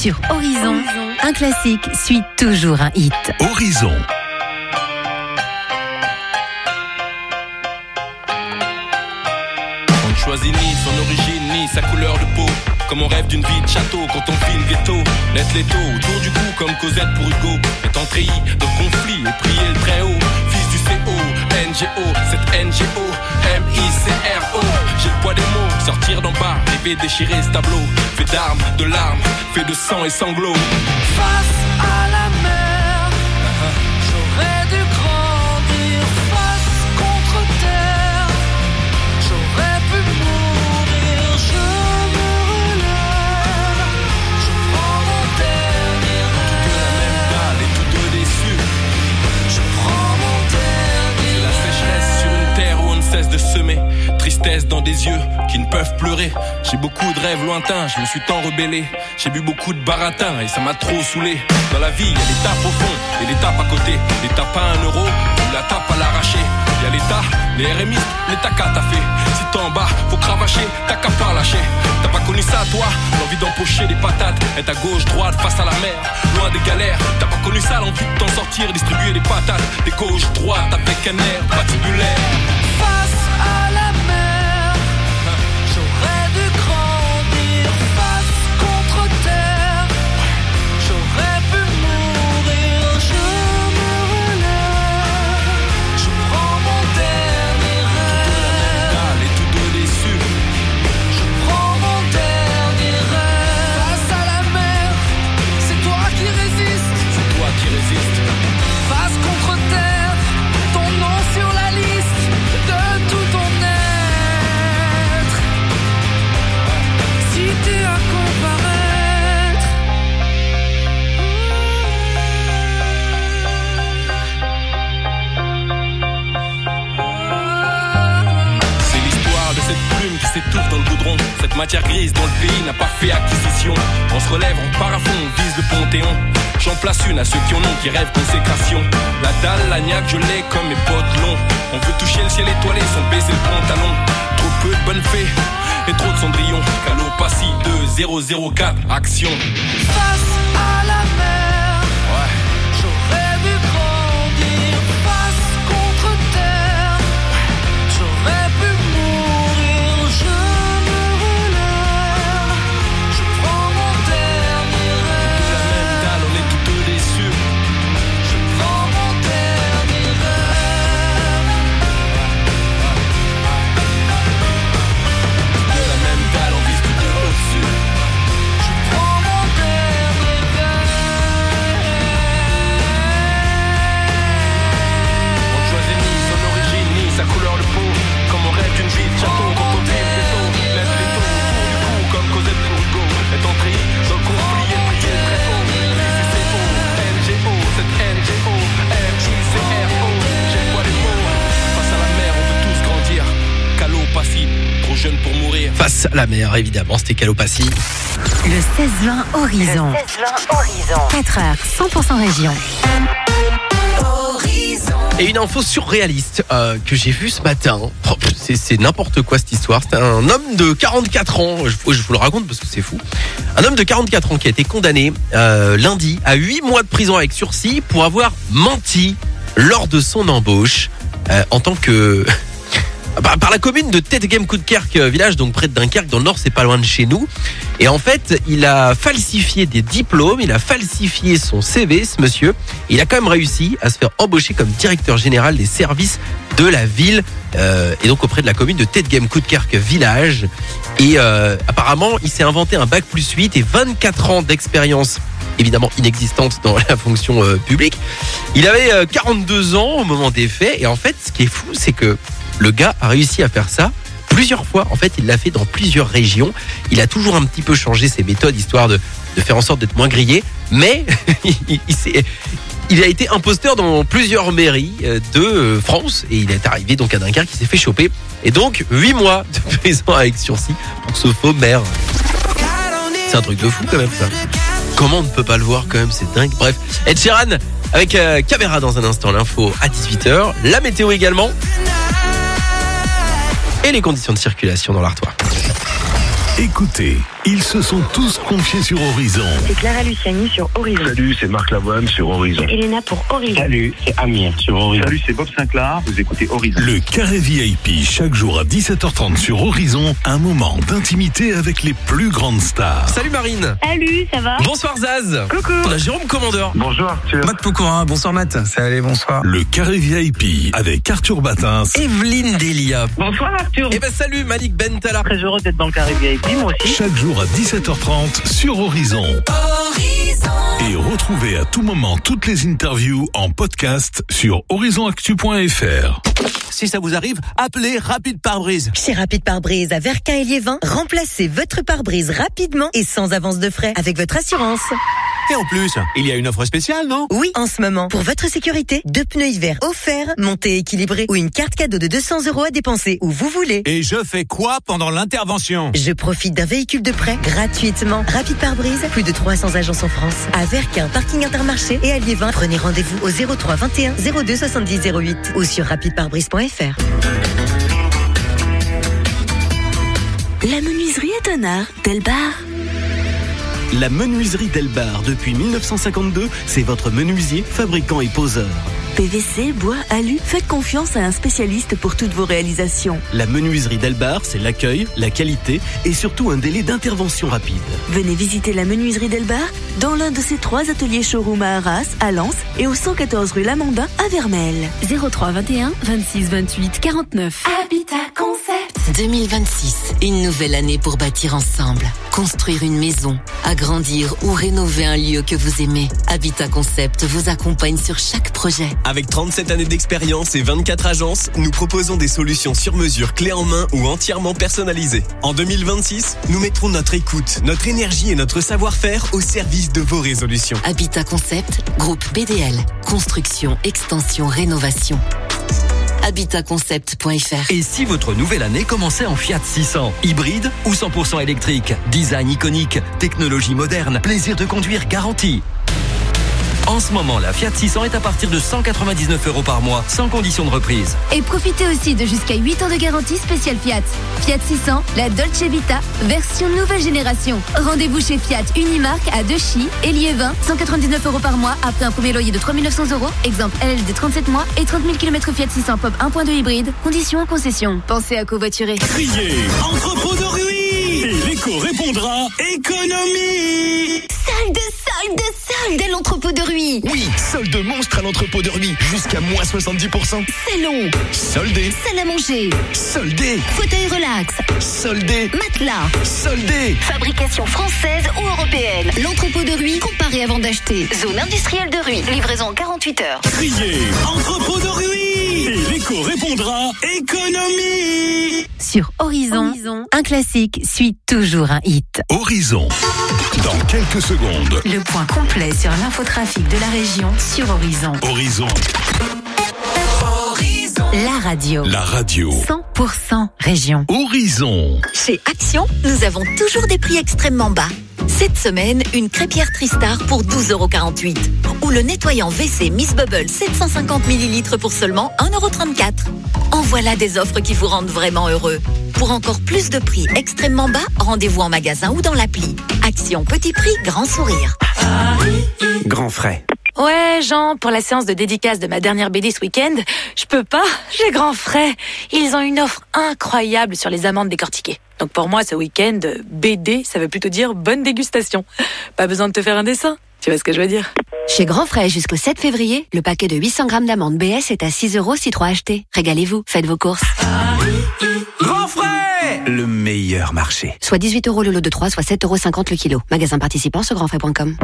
[SPEAKER 6] Sur Horizon, un classique suit toujours un hit.
[SPEAKER 3] Horizon.
[SPEAKER 7] On ne choisit ni son origine ni sa couleur de peau. Comme on rêve d'une vie de château quand on file le ghetto. Lettre l'étau autour du cou comme Cosette pour Hugo. Étant treillis de conflit et prier le très haut. Fils du C O, N G O, cette N G O, M I C R O. J'ai le poids des mots, sortir d'en bas, rêver déchirer ce tableau. Fait d'armes, de larmes, fait de sang et sanglots.
[SPEAKER 4] Face à la mer, j'aurais dû grandir. Face contre terre, j'aurais pu mourir. Je me relève, je prends mon dernier rêve.
[SPEAKER 7] De la même dalle et tous deux déçus.
[SPEAKER 4] Je prends mon dernier
[SPEAKER 7] rêve. La sécheresse sur une terre où on ne cesse de semer. Tristesse dans des yeux qui ne peuvent pleurer. J'ai beaucoup de rêves lointains, je me suis tant rebellé. J'ai bu beaucoup de baratin et ça m'a trop saoulé. Dans la vie, il y a l'étape au fond et l'étape à côté. L'étape à un euro ou la tape à l'arraché. Il y a l'état, les R M I, l'état qu'à t'as fait. Si t'es en bas, faut cravacher, t'as qu'à pas lâcher. T'as pas connu ça toi, l'envie d'empocher des patates. Être à gauche, droite, face à la mer, loin des galères. T'as pas connu ça, l'envie de t'en sortir, distribuer des patates. Des gauche, droite, avec un air patibulaire.
[SPEAKER 4] Face à la mer, j'aurais dû grandir. Face contre terre, j'aurais pu mourir. Je me relève, je prends mon dernier rêve.
[SPEAKER 7] Et tous deux déçus.
[SPEAKER 4] Je prends mon dernier rêve. Face à la mer, c'est toi qui résistes.
[SPEAKER 7] C'est toi qui résistes.
[SPEAKER 4] Face contre terre, ton nom sur la liste de tout ton être. Si t'es à comparaître,
[SPEAKER 7] c'est l'histoire de cette plume qui s'étouffe dans le goudron. Cette matière grise dont le pays n'a pas fait acquisition. On se relève, on part à fond, on vise le Panthéon. J'en place une à ceux qui en ont, qui rêvent consécration. La dalle, l'agnac, je l'ai comme mes potes longs. On veut toucher le ciel étoilé sans baiser le pantalon. Trop peu de bonnes fées et trop de cendrillon. Calopassie deux zéro zéro quatre, action.
[SPEAKER 4] face à la mer,
[SPEAKER 7] Ouais.
[SPEAKER 4] j'aurais dû grandir. Face contre terre, j'aurais pu mourir. Je me relève, je prends mon dernier rêve.
[SPEAKER 7] De la même dalle, on est tous deux déçus.
[SPEAKER 4] Je prends mon dernier rêve.
[SPEAKER 7] De la même dalle, on vise tous deux au-dessus.
[SPEAKER 4] Je prends mon dernier
[SPEAKER 7] On ne choisit ni son origine, ni sa couleur de peau. Comme on rêve d'une vie de château, quand on vire des taux. Lève les taux autour du cou, comme Cosette pour Hugo. Est entré dans le conflit et prier très haut. Fils du C O, N G O, cette N G O, M I C R O. J'ai quoi les mots. Face à la mer, on veut tous grandir. Calopassie, trop jeune pour mourir.
[SPEAKER 1] Face à la mer, évidemment, c'était Calopassie.
[SPEAKER 6] Le seize vingt Horizon. quatre heures, cent pour cent région.
[SPEAKER 1] Et une info surréaliste euh, que j'ai vue ce matin. Oh, c'est, c'est n'importe quoi cette histoire. C'est un homme de quarante-quatre ans. Je, je vous le raconte parce que c'est fou. Un homme de quarante-quatre ans qui a été condamné euh, lundi à huit mois de prison avec sursis pour avoir menti lors de son embauche euh, en tant que... Par, par la commune de Tetgem-Koutkerk village, donc près de Dunkerque, dans le nord, c'est pas loin de chez nous. Et en fait, il a falsifié des diplômes, il a falsifié son C V, ce monsieur. Il a quand même réussi à se faire embaucher comme directeur général des services de la ville, euh, et donc auprès de la commune de Tetgem-Koutkerk village. Et euh, apparemment, il s'est inventé un bac plus huit et vingt-quatre ans d'expérience, évidemment inexistante dans la fonction euh, publique. Il avait euh, quarante-deux ans au moment des faits, et en fait, ce qui est fou, c'est que le gars a réussi à faire ça plusieurs fois. En fait, il l'a fait dans plusieurs régions. Il a toujours un petit peu changé ses méthodes, histoire de, de faire en sorte d'être moins grillé. Mais il, il, s'est, il a été imposteur dans plusieurs mairies de France. Et il est arrivé donc à Dunkerque, il s'est fait choper. Et donc, huit mois de prison avec sursis pour ce faux maire. C'est un truc de fou quand même, ça. Comment on ne peut pas le voir quand même, c'est dingue. Bref, Ed Sheeran avec euh, caméra dans un instant, l'info à dix-huit heures. La météo également. Et les conditions de circulation dans l'Artois.
[SPEAKER 3] Écoutez Ils se sont tous confiés sur Horizon.
[SPEAKER 8] C'est Clara Luciani sur Horizon.
[SPEAKER 17] Salut, c'est Marc Lavoine sur Horizon.
[SPEAKER 8] C'est Elena pour Horizon.
[SPEAKER 5] Salut, c'est Amir sur Horizon.
[SPEAKER 17] Salut, c'est Bob Sinclair. Vous écoutez Horizon.
[SPEAKER 3] Le Carré V I P, chaque jour à dix-sept heures trente sur Horizon, un moment d'intimité avec les plus grandes stars.
[SPEAKER 1] Salut Marine.
[SPEAKER 8] Salut, ça va?
[SPEAKER 1] Bonsoir Zaz.
[SPEAKER 8] Coucou.
[SPEAKER 1] On a Jérôme Commandeur.
[SPEAKER 17] Bonjour Arthur.
[SPEAKER 9] Matt Pokora, bonsoir Matt. Salut, bonsoir.
[SPEAKER 3] Le Carré V I P avec Arthur Batins.
[SPEAKER 1] Evelyne Delia.
[SPEAKER 8] Bonsoir Arthur.
[SPEAKER 1] Et ben salut Malik Bentala.
[SPEAKER 8] Très heureux d'être dans le Carré V I P, moi aussi.
[SPEAKER 3] Chaque jour à dix-sept heures trente sur Horizon. Horizon. Et retrouvez à tout moment toutes les interviews en podcast sur horizon actu point f r.
[SPEAKER 11] Si ça vous arrive, appelez Rapide Pare-Brise.
[SPEAKER 12] Chez Rapide Pare-Brise à Verquin et Liévin, remplacez votre pare-brise rapidement et sans avance de frais avec votre assurance.
[SPEAKER 11] Et en plus, il y a une offre spéciale, non?
[SPEAKER 12] Oui, en ce moment, pour votre sécurité, deux pneus hiver offerts, montée équilibrée ou une carte cadeau de deux cents euros à dépenser où vous voulez.
[SPEAKER 11] Et je fais quoi pendant l'intervention?
[SPEAKER 12] Je profite d'un véhicule de prêt gratuitement. Rapide Pare-Brise, plus de trois cents agences en France. À Verquin, parking Intermarché et à Liévin, prenez rendez-vous au zéro trois vingt et un zéro deux soixante-dix zéro huit ou sur rapide pare brise point f r.
[SPEAKER 13] La menuiserie est un art, Delbar.
[SPEAKER 14] La menuiserie Delbar, depuis mille neuf cent cinquante-deux, c'est votre menuisier, fabricant et poseur.
[SPEAKER 13] P V C, bois, alu, faites confiance à un spécialiste pour toutes vos réalisations.
[SPEAKER 14] La menuiserie Delbar, c'est l'accueil, la qualité et surtout un délai d'intervention rapide.
[SPEAKER 13] Venez visiter la menuiserie Delbar dans l'un de ses trois ateliers showroom à Arras, à Lens et au cent quatorze rue Lamandin à Vermelles.
[SPEAKER 18] zéro trois vingt et un vingt-six vingt-huit quarante-neuf.
[SPEAKER 10] Habitat Concept. deux mille vingt-six, une nouvelle année pour bâtir ensemble. Construire une maison, agrandir ou rénover un lieu que vous aimez. Habitat Concept vous accompagne sur chaque projet.
[SPEAKER 27] Avec trente-sept années d'expérience et vingt-quatre agences, nous proposons des solutions sur mesure, clés en main ou entièrement personnalisées. En deux mille vingt-six, nous mettrons notre écoute, notre énergie et notre savoir-faire au service de vos résolutions.
[SPEAKER 10] Habitat Concept, groupe B D L. Construction, extension, rénovation. habitat concept point f r.
[SPEAKER 28] Et si votre nouvelle année commençait en Fiat six cents, hybride ou cent pour cent électrique, design iconique, technologie moderne, plaisir de conduire garanti. En ce moment, la Fiat six cents est à partir de cent quatre-vingt-dix-neuf euros par mois, sans condition de reprise.
[SPEAKER 29] Et profitez aussi de jusqu'à huit ans de garantie spéciale Fiat. Fiat six cents, la Dolce Vita, version nouvelle génération. Rendez-vous chez Fiat Unimarque à Dechy et Liévin, cent quatre-vingt-dix-neuf euros par mois après un premier loyer de trois mille neuf cents euros. Exemple L L D trente-sept mois et trente mille kilomètres Fiat six cents Pop un point deux hybride. Conditions en concession. Pensez à covoiturer.
[SPEAKER 3] Criez entrepôt de Rui et l'écho répondra économie.
[SPEAKER 29] Solde, solde, solde à l'entrepôt de Rui.
[SPEAKER 26] Oui, solde monstre à l'entrepôt de Rui. Jusqu'à moins soixante-dix pour cent.
[SPEAKER 29] Salon.
[SPEAKER 26] Soldé.
[SPEAKER 29] Salle à manger.
[SPEAKER 26] Soldé.
[SPEAKER 29] Fauteuil relax.
[SPEAKER 26] Soldé.
[SPEAKER 29] Matelas.
[SPEAKER 26] Soldé.
[SPEAKER 29] Fabrication française ou européenne. L'entrepôt de Rui, comparé avant d'acheter. Zone industrielle de Rui. Livraison en quarante-huit heures.
[SPEAKER 3] Criez entrepôt de Rui et l'écho répondra économie.
[SPEAKER 6] Sur Horizon, Horizon, un classique suit toujours un hit.
[SPEAKER 3] Horizon. Dans quelques secondes.
[SPEAKER 6] Le point complet sur l'infotrafic de la région sur Horizon.
[SPEAKER 3] Horizon.
[SPEAKER 6] Horizon. La radio.
[SPEAKER 3] La radio.
[SPEAKER 6] cent pour cent région.
[SPEAKER 3] Horizon.
[SPEAKER 30] Chez Action, nous avons toujours des prix extrêmement bas. Cette semaine, une crêpière Tristar pour douze euros quarante-huit. Ou le nettoyant W C Miss Bubble sept cent cinquante millilitres pour seulement un euro trente-quatre. En voilà des offres qui vous rendent vraiment heureux. Pour encore plus de prix extrêmement bas, rendez-vous en magasin ou dans l'appli. Action petit prix, grand sourire.
[SPEAKER 31] Grand frais.
[SPEAKER 32] Ouais, Jean, pour la séance de dédicace de ma dernière B D ce week-end, je peux pas, j'ai grand frais. Ils ont une offre incroyable sur les amandes décortiquées. Donc pour moi, ce week-end, B D, ça veut plutôt dire bonne dégustation. Pas besoin de te faire un dessin, tu vois ce que je veux dire.
[SPEAKER 16] Chez Grand Frais, jusqu'au sept février, le paquet de huit cents grammes d'amandes B S est à six euros si trois achetés. Régalez-vous, faites vos courses.
[SPEAKER 31] Grand frais, le meilleur marché.
[SPEAKER 16] Soit dix-huit euros le lot de trois, soit sept euros cinquante le kilo. Magasin participant sur grand frais point com.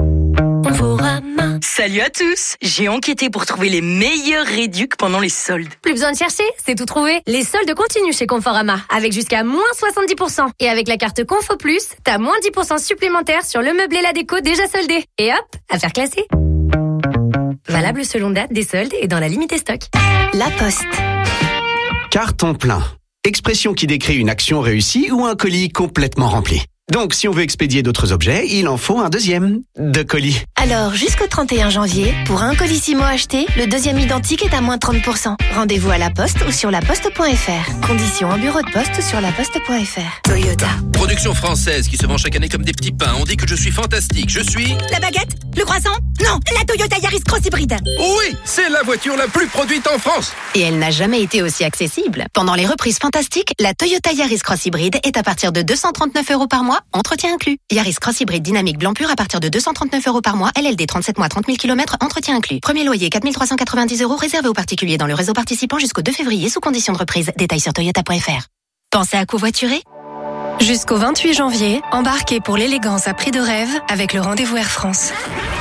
[SPEAKER 33] Salut à tous. J'ai enquêté pour trouver les meilleurs réducs pendant les soldes.
[SPEAKER 29] Plus besoin de chercher, c'est tout trouvé. Les soldes continuent chez Conforama, avec jusqu'à moins soixante-dix pour cent. Et avec la carte Confo Plus, t'as moins dix pour cent supplémentaires sur le meuble et la déco déjà soldés. Et hop, affaire classée. Valable selon date des soldes et dans la limite des stocks.
[SPEAKER 16] La Poste.
[SPEAKER 31] Carton plein. Expression qui décrit une action réussie ou un colis complètement rempli. Donc, si on veut expédier d'autres objets, il en faut un deuxième de colis.
[SPEAKER 2] Alors, jusqu'au trente et un janvier, pour un Colissimo acheté, le deuxième identique est à moins trente pour cent. Rendez-vous à la Poste ou sur laposte point f r. Conditions en bureau de poste sur laposte point f r. Toyota.
[SPEAKER 4] Production française qui se vend chaque année comme des petits pains. On dit que je suis fantastique. Je suis...
[SPEAKER 2] La baguette? Le croissant? Non, la Toyota Yaris Cross Hybride.
[SPEAKER 4] Oui, c'est la voiture la plus produite en France.
[SPEAKER 16] Et elle n'a jamais été aussi accessible. Pendant les reprises fantastiques, la Toyota Yaris Cross Hybride est à partir de deux cent trente-neuf euros par mois, entretien inclus. Yaris Cross Hybride dynamique blanc pur à partir de deux cent trente-neuf euros par mois, L L D trente-sept mois, trente mille kilomètres, entretien inclus. Premier loyer quatre mille trois cent quatre-vingt-dix euros réservé aux particuliers dans le réseau participant jusqu'au deux février sous condition de reprise. Détails sur toyota point f r.
[SPEAKER 2] Pensez à covoiturer?
[SPEAKER 5] Jusqu'au vingt-huit janvier, embarquez pour l'élégance à prix de rêve avec le rendez-vous Air France.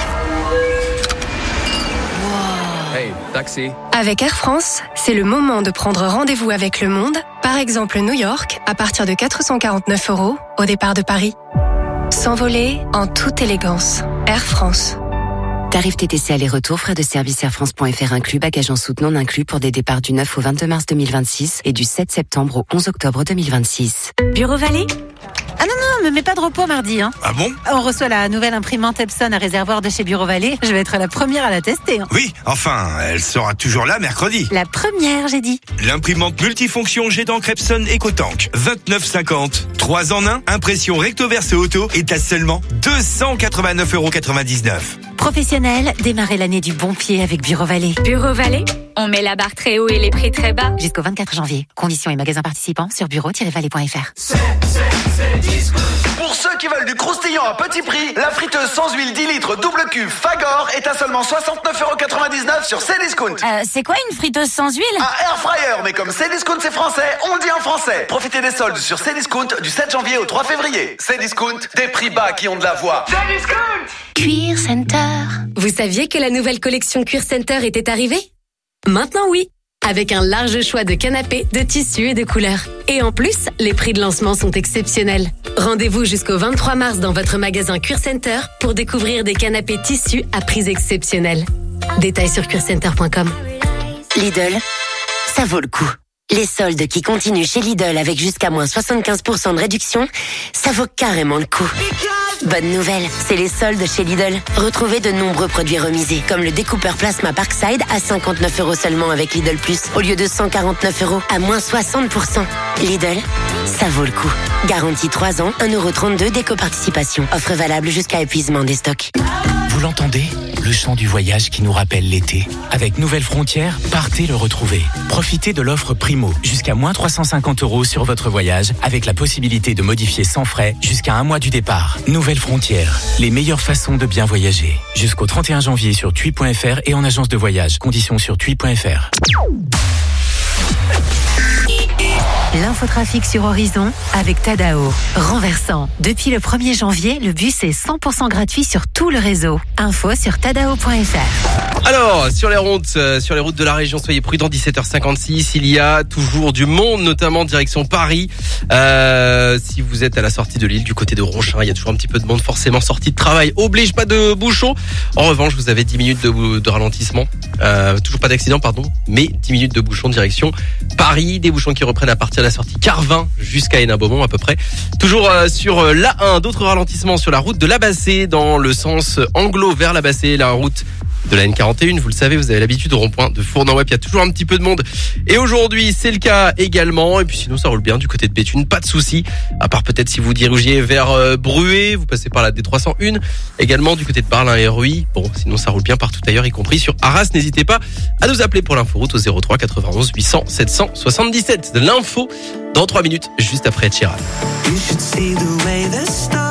[SPEAKER 4] Hey, taxi.
[SPEAKER 5] Avec Air France, c'est le moment de prendre rendez-vous avec le monde, par exemple New York, à partir de quatre cent quarante-neuf euros au départ de Paris. S'envoler en toute élégance. Air France.
[SPEAKER 16] Tarif T T C aller-retour, frais de service air france point f r inclus, bagages en soute non inclus pour des départs du neuf au vingt-deux mars deux mille vingt-six et du sept septembre au onze octobre deux mille vingt-six.
[SPEAKER 6] Bureau Vallée? Ah non, non, me mets pas de repos mardi. Hein.
[SPEAKER 7] Ah bon?
[SPEAKER 6] On reçoit la nouvelle imprimante Epson à réservoir de chez Bureau Vallée. Je vais être la première à la tester. Hein.
[SPEAKER 7] Oui, enfin, elle sera toujours là mercredi.
[SPEAKER 6] La première, j'ai dit.
[SPEAKER 7] L'imprimante multifonction jet d'encre Epson EcoTank. vingt-neuf cinquante. trois en un, impression recto verso auto est à seulement deux cent quatre-vingt-neuf euros quatre-vingt-dix-neuf.
[SPEAKER 6] Professionnel, démarrez l'année du bon pied avec Bureau Vallée.
[SPEAKER 32] Bureau Vallée, on met la barre très haut et les prix très bas.
[SPEAKER 6] Jusqu'au vingt-quatre janvier. Conditions et magasins participants sur bureau tiret vallée point f r.
[SPEAKER 15] C'est, c'est, c'est Discount. Pour ceux qui veulent du croustillant à petit prix, la friteuse sans huile dix litres double cuve Fagor est à seulement soixante-neuf euros quatre-vingt-dix-neuf sur Cdiscount.
[SPEAKER 6] Euh, c'est quoi une friteuse sans huile?
[SPEAKER 15] Un air fryer, mais comme Cdiscount c'est français, on le dit en français. Profitez des soldes sur Cdiscount du sept janvier au trois février. Cdiscount, des prix bas qui ont de la voix. Cdiscount.
[SPEAKER 10] Cuir Center. Vous saviez que la nouvelle collection Cuir Center était arrivée? Maintenant oui, avec un large choix de canapés, de tissus et de couleurs. Et en plus, les prix de lancement sont exceptionnels. Rendez-vous jusqu'au vingt-trois mars dans votre magasin Cuir Center pour découvrir des canapés tissus à prix exceptionnels. Détails sur cuir center point com.
[SPEAKER 17] Lidl, ça vaut le coup. Les soldes qui continuent chez Lidl avec jusqu'à moins soixante-quinze pour cent de réduction, ça vaut carrément le coup. Bonne nouvelle, c'est les soldes chez Lidl. Retrouvez de nombreux produits remisés, comme le découpeur plasma Parkside à cinquante-neuf euros seulement avec Lidl Plus, au lieu de cent quarante-neuf euros à moins soixante pour cent. Lidl, ça vaut le coup. Garantie trois ans, un euro trente-deux d'éco-participation. Offre valable jusqu'à épuisement des stocks.
[SPEAKER 19] Vous l'entendez? Le chant du voyage qui nous rappelle l'été. Avec Nouvelles Frontières, partez le retrouver. Profitez de l'offre Primo, jusqu'à moins trois cent cinquante euros sur votre voyage, avec la possibilité de modifier sans frais jusqu'à un mois du départ. Nouvelles Frontières, les meilleures façons de bien voyager. Jusqu'au trente et un janvier sur tui point f r et en agence de voyage. Conditions sur tui point f r.
[SPEAKER 6] L'infotrafic sur Horizon avec Tadao. Renversant. Depuis le premier janvier, le bus est cent pour cent gratuit sur tout le réseau. Info sur tadao point f r.
[SPEAKER 1] Alors, sur les routes, euh, sur les routes de la région, soyez prudents, dix-sept heures cinquante-six, il y a toujours du monde, notamment direction Paris. Euh, si vous êtes à la sortie de l'île, du côté de Ronchin, il y a toujours un petit peu de monde, forcément sortie de travail, oblige pas de bouchon. En revanche, vous avez dix minutes de, de ralentissement, euh, toujours pas d'accident, pardon, mais dix minutes de bouchon direction Paris, des bouchons qui reprennent à partir de la sortie Carvin jusqu'à Hénin-Beaumont à peu près. Toujours euh, sur euh, l'A un, d'autres ralentissements sur la route de La Bassée dans le sens anglo vers La Bassée, la route de la N quarante et un, vous le savez, vous avez l'habitude au rond-point de Fournan-Web, il y a toujours un petit peu de monde. Et aujourd'hui, c'est le cas également. Et puis sinon, ça roule bien du côté de Béthune, pas de souci. À part peut-être si vous dirigiez vers euh, Bruay, vous passez par la D trois cent un. Également du côté de Barlin et Ruy. Bon, sinon ça roule bien partout ailleurs, y compris sur Arras. N'hésitez pas à nous appeler pour l'inforoute au zéro trois quatre-vingt-onze huit cents sept cent soixante-dix-sept. De l'info dans trois minutes, juste après Chiran.